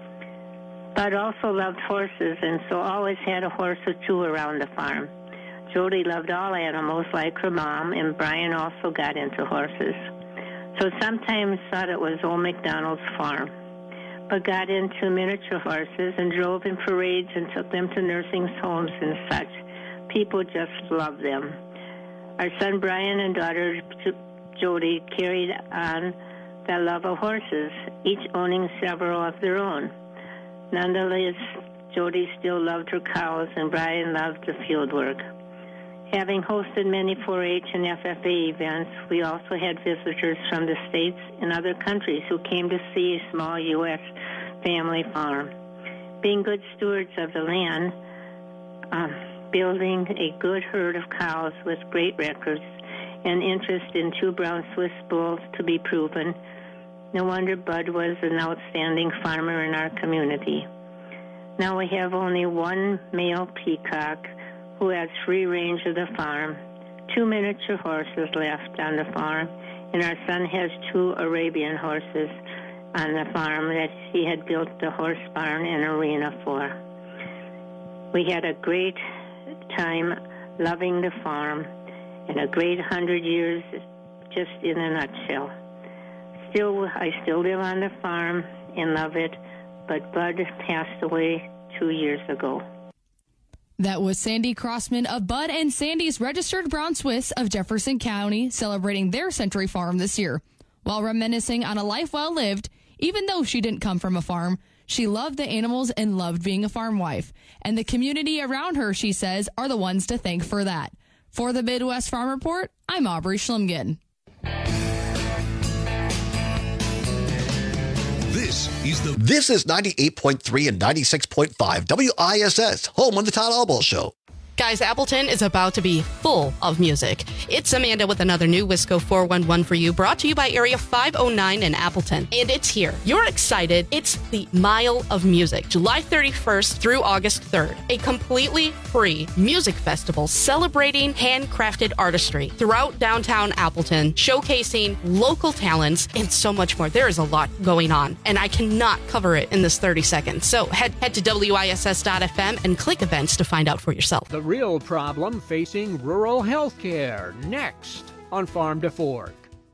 Bud also loved horses, and so always had a horse or two around the farm. Jody loved all animals like her mom, and Brian also got into horses. So sometimes thought it was old MacDonald's farm, but got into miniature horses and drove in parades and took them to nursing homes and such. People just loved them. Our son Brian and daughter Jody carried on the love of horses, each owning several of their own. Nonetheless, Jody still loved her cows, and Brian loved the field work. Having hosted many four H and F F A events, we also had visitors from the States and other countries who came to see a small U S family farm. Being good stewards of the land, um, building a good herd of cows with great records, and interest in two brown Swiss bulls to be proven, no wonder Bud was an outstanding farmer in our community. Now we have only one male peacock who has free range of the farm, two miniature horses left on the farm, and our son has two Arabian horses on the farm that he had built the horse barn and arena for. We had a great time loving the farm, and a great hundred years just in a nutshell. Still, I still live on the farm and love it, but Bud passed away two years ago. That was Sandy Crossman of Bud and Sandy's Registered Brown Swiss of Jefferson County, celebrating their century farm this year. While reminiscing on a life well lived, even though she didn't come from a farm, she loved the animals and loved being a farm wife. And the community around her, she says, are the ones to thank for that. For the Midwest Farm Report, I'm Aubrey Schlumgen. This is the This is ninety-eight point three and ninety-six point five W I S S, home of the Todd Albaugh Show. Guys, Appleton is about to be full of music. It's Amanda with another new Wisco four one one for you, brought to you by Area five oh nine in Appleton. And it's here. You're excited. It's the Mile of Music, July thirty-first through August third. A completely free music festival celebrating handcrafted artistry throughout downtown Appleton, showcasing local talents and so much more. There is a lot going on, and I cannot cover it in this thirty seconds. So head, head to W I S S dot F M and click events to find out for yourself. The real problem facing rural health care, next on Farm to Fork.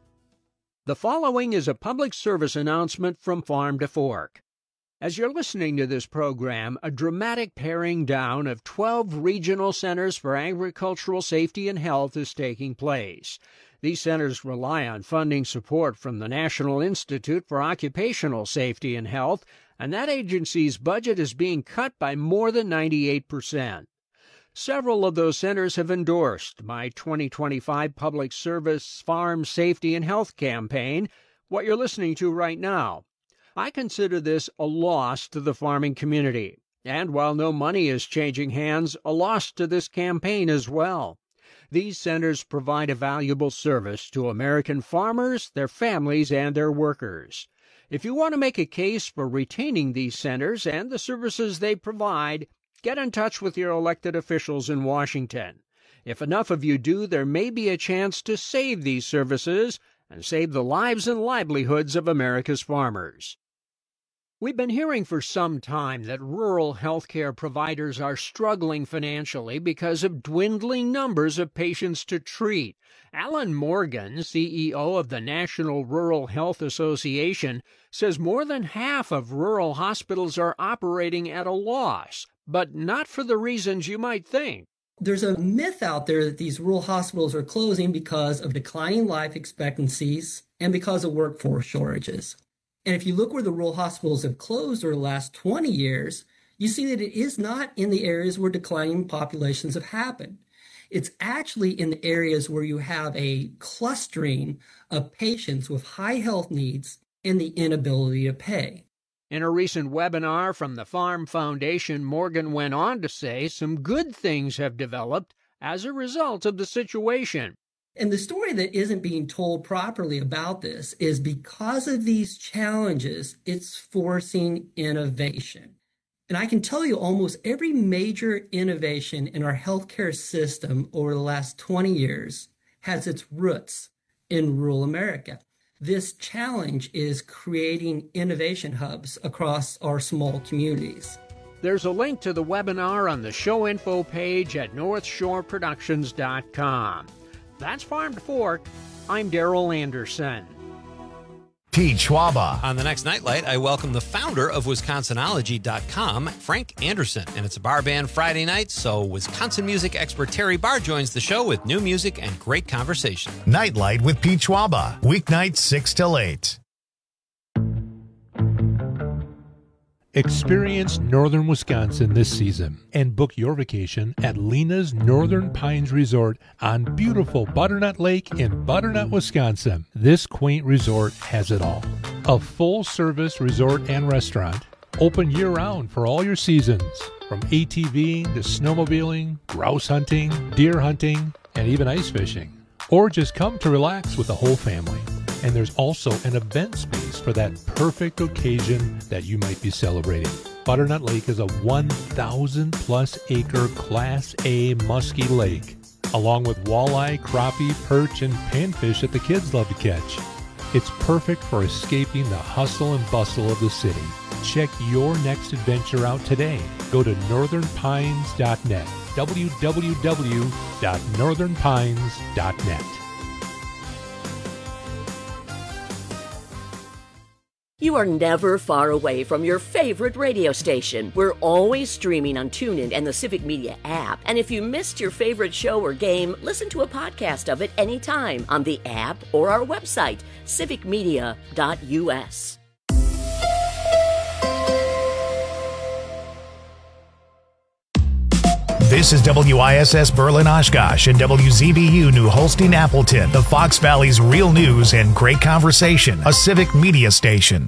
The following is a public service announcement from Farm to Fork. As you're listening to this program, a dramatic paring down of twelve regional centers for agricultural safety and health is taking place. These centers rely on funding support from the National Institute for Occupational Safety and Health, and that agency's budget is being cut by more than ninety-eight percent. Several of those centers have endorsed my twenty twenty-five Public Service Farm Safety and Health campaign, what you're listening to right now. I consider this a loss to the farming community, and while no money is changing hands, a loss to this campaign as well. These centers provide a valuable service to American farmers, their families, and their workers. If you want to make a case for retaining these centers and the services they provide, get in touch with your elected officials in Washington. If enough of you do, there may be a chance to save these services and save the lives and livelihoods of America's farmers. We've been hearing for some time that rural health care providers are struggling financially because of dwindling numbers of patients to treat. Alan Morgan, C E O of the National Rural Health Association, says more than half of rural hospitals are operating at a loss, but not for the reasons you might think. There's a myth out there that these rural hospitals are closing because of declining life expectancies and because of workforce shortages. And if you look where the rural hospitals have closed over the last twenty years, you see that it is not in the areas where declining populations have happened. It's actually in the areas where you have a clustering of patients with high health needs and the inability to pay. In a recent webinar from the Farm Foundation, Morgan went on to say some good things have developed as a result of the situation. And the story that isn't being told properly about this is because of these challenges, it's forcing innovation. And I can tell you almost every major innovation in our healthcare system over the last twenty years has its roots in rural America. This challenge is creating innovation hubs across our small communities. There's a link to the webinar on the show info page at north shore productions dot com. That's Farm to Fork. I'm Daryl Anderson. Pete Schwaba. On the next Nightlight, I welcome the founder of Wisconsinology dot com, Frank Anderson. And it's a bar band Friday night, so Wisconsin music expert Terry Barr joins the show with new music and great conversation. Nightlight with Pete Schwaba. Weeknights six till eight. Experience northern Wisconsin this season and book your vacation at Lena's Northern Pines Resort on beautiful Butternut Lake in Butternut, Wisconsin. This quaint resort has it all. A full-service resort and restaurant, open year-round for all your seasons, from ATVing to snowmobiling, grouse hunting, deer hunting, and even ice fishing. Or just come to relax with the whole family. And there's also an event space for that perfect occasion that you might be celebrating. Butternut Lake is a one thousand plus acre Class A musky lake, along with walleye, crappie, perch, and panfish that the kids love to catch. It's perfect for escaping the hustle and bustle of the city. Check your next adventure out today. Go to northern pines dot net, w w w dot northern pines dot net. You are never far away from your favorite radio station. We're always streaming on TuneIn and the Civic Media app. And if you missed your favorite show or game, listen to a podcast of it anytime on the app or our website, civic media dot u s. This is W I S S Berlin Oshkosh and W Z B U New Holstein Appleton, the Fox Valley's real news and great conversation, a civic media station.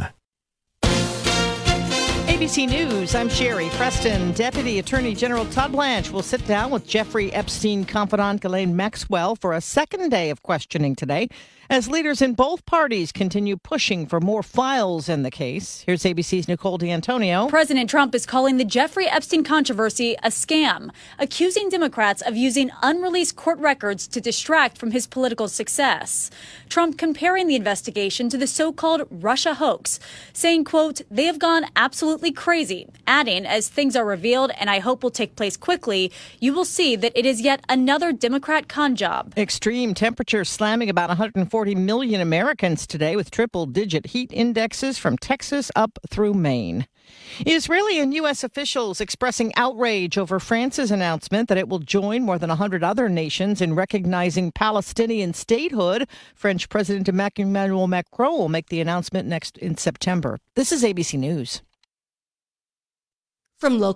A B C News, I'm Sherry Preston. Deputy Attorney General Todd Blanche will sit down with Jeffrey Epstein confidant Ghislaine Maxwell for a second day of questioning today, as leaders in both parties continue pushing for more files in the case. Here's A B C's Nicole D'Antonio. President Trump is calling the Jeffrey Epstein controversy a scam, accusing Democrats of using unreleased court records to distract from his political success. Trump comparing the investigation to the so-called Russia hoax, saying, quote, "They have gone absolutely crazy," adding, "As things are revealed, and I hope will take place quickly, you will see that it is yet another Democrat con job." Extreme temperatures slamming about one hundred forty million Americans today, with triple-digit heat indexes from Texas up through Maine. Israeli and U S officials expressing outrage over France's announcement that it will join more than one hundred other nations in recognizing Palestinian statehood. French President Emmanuel Macron will make the announcement next in September. This is A B C News. From local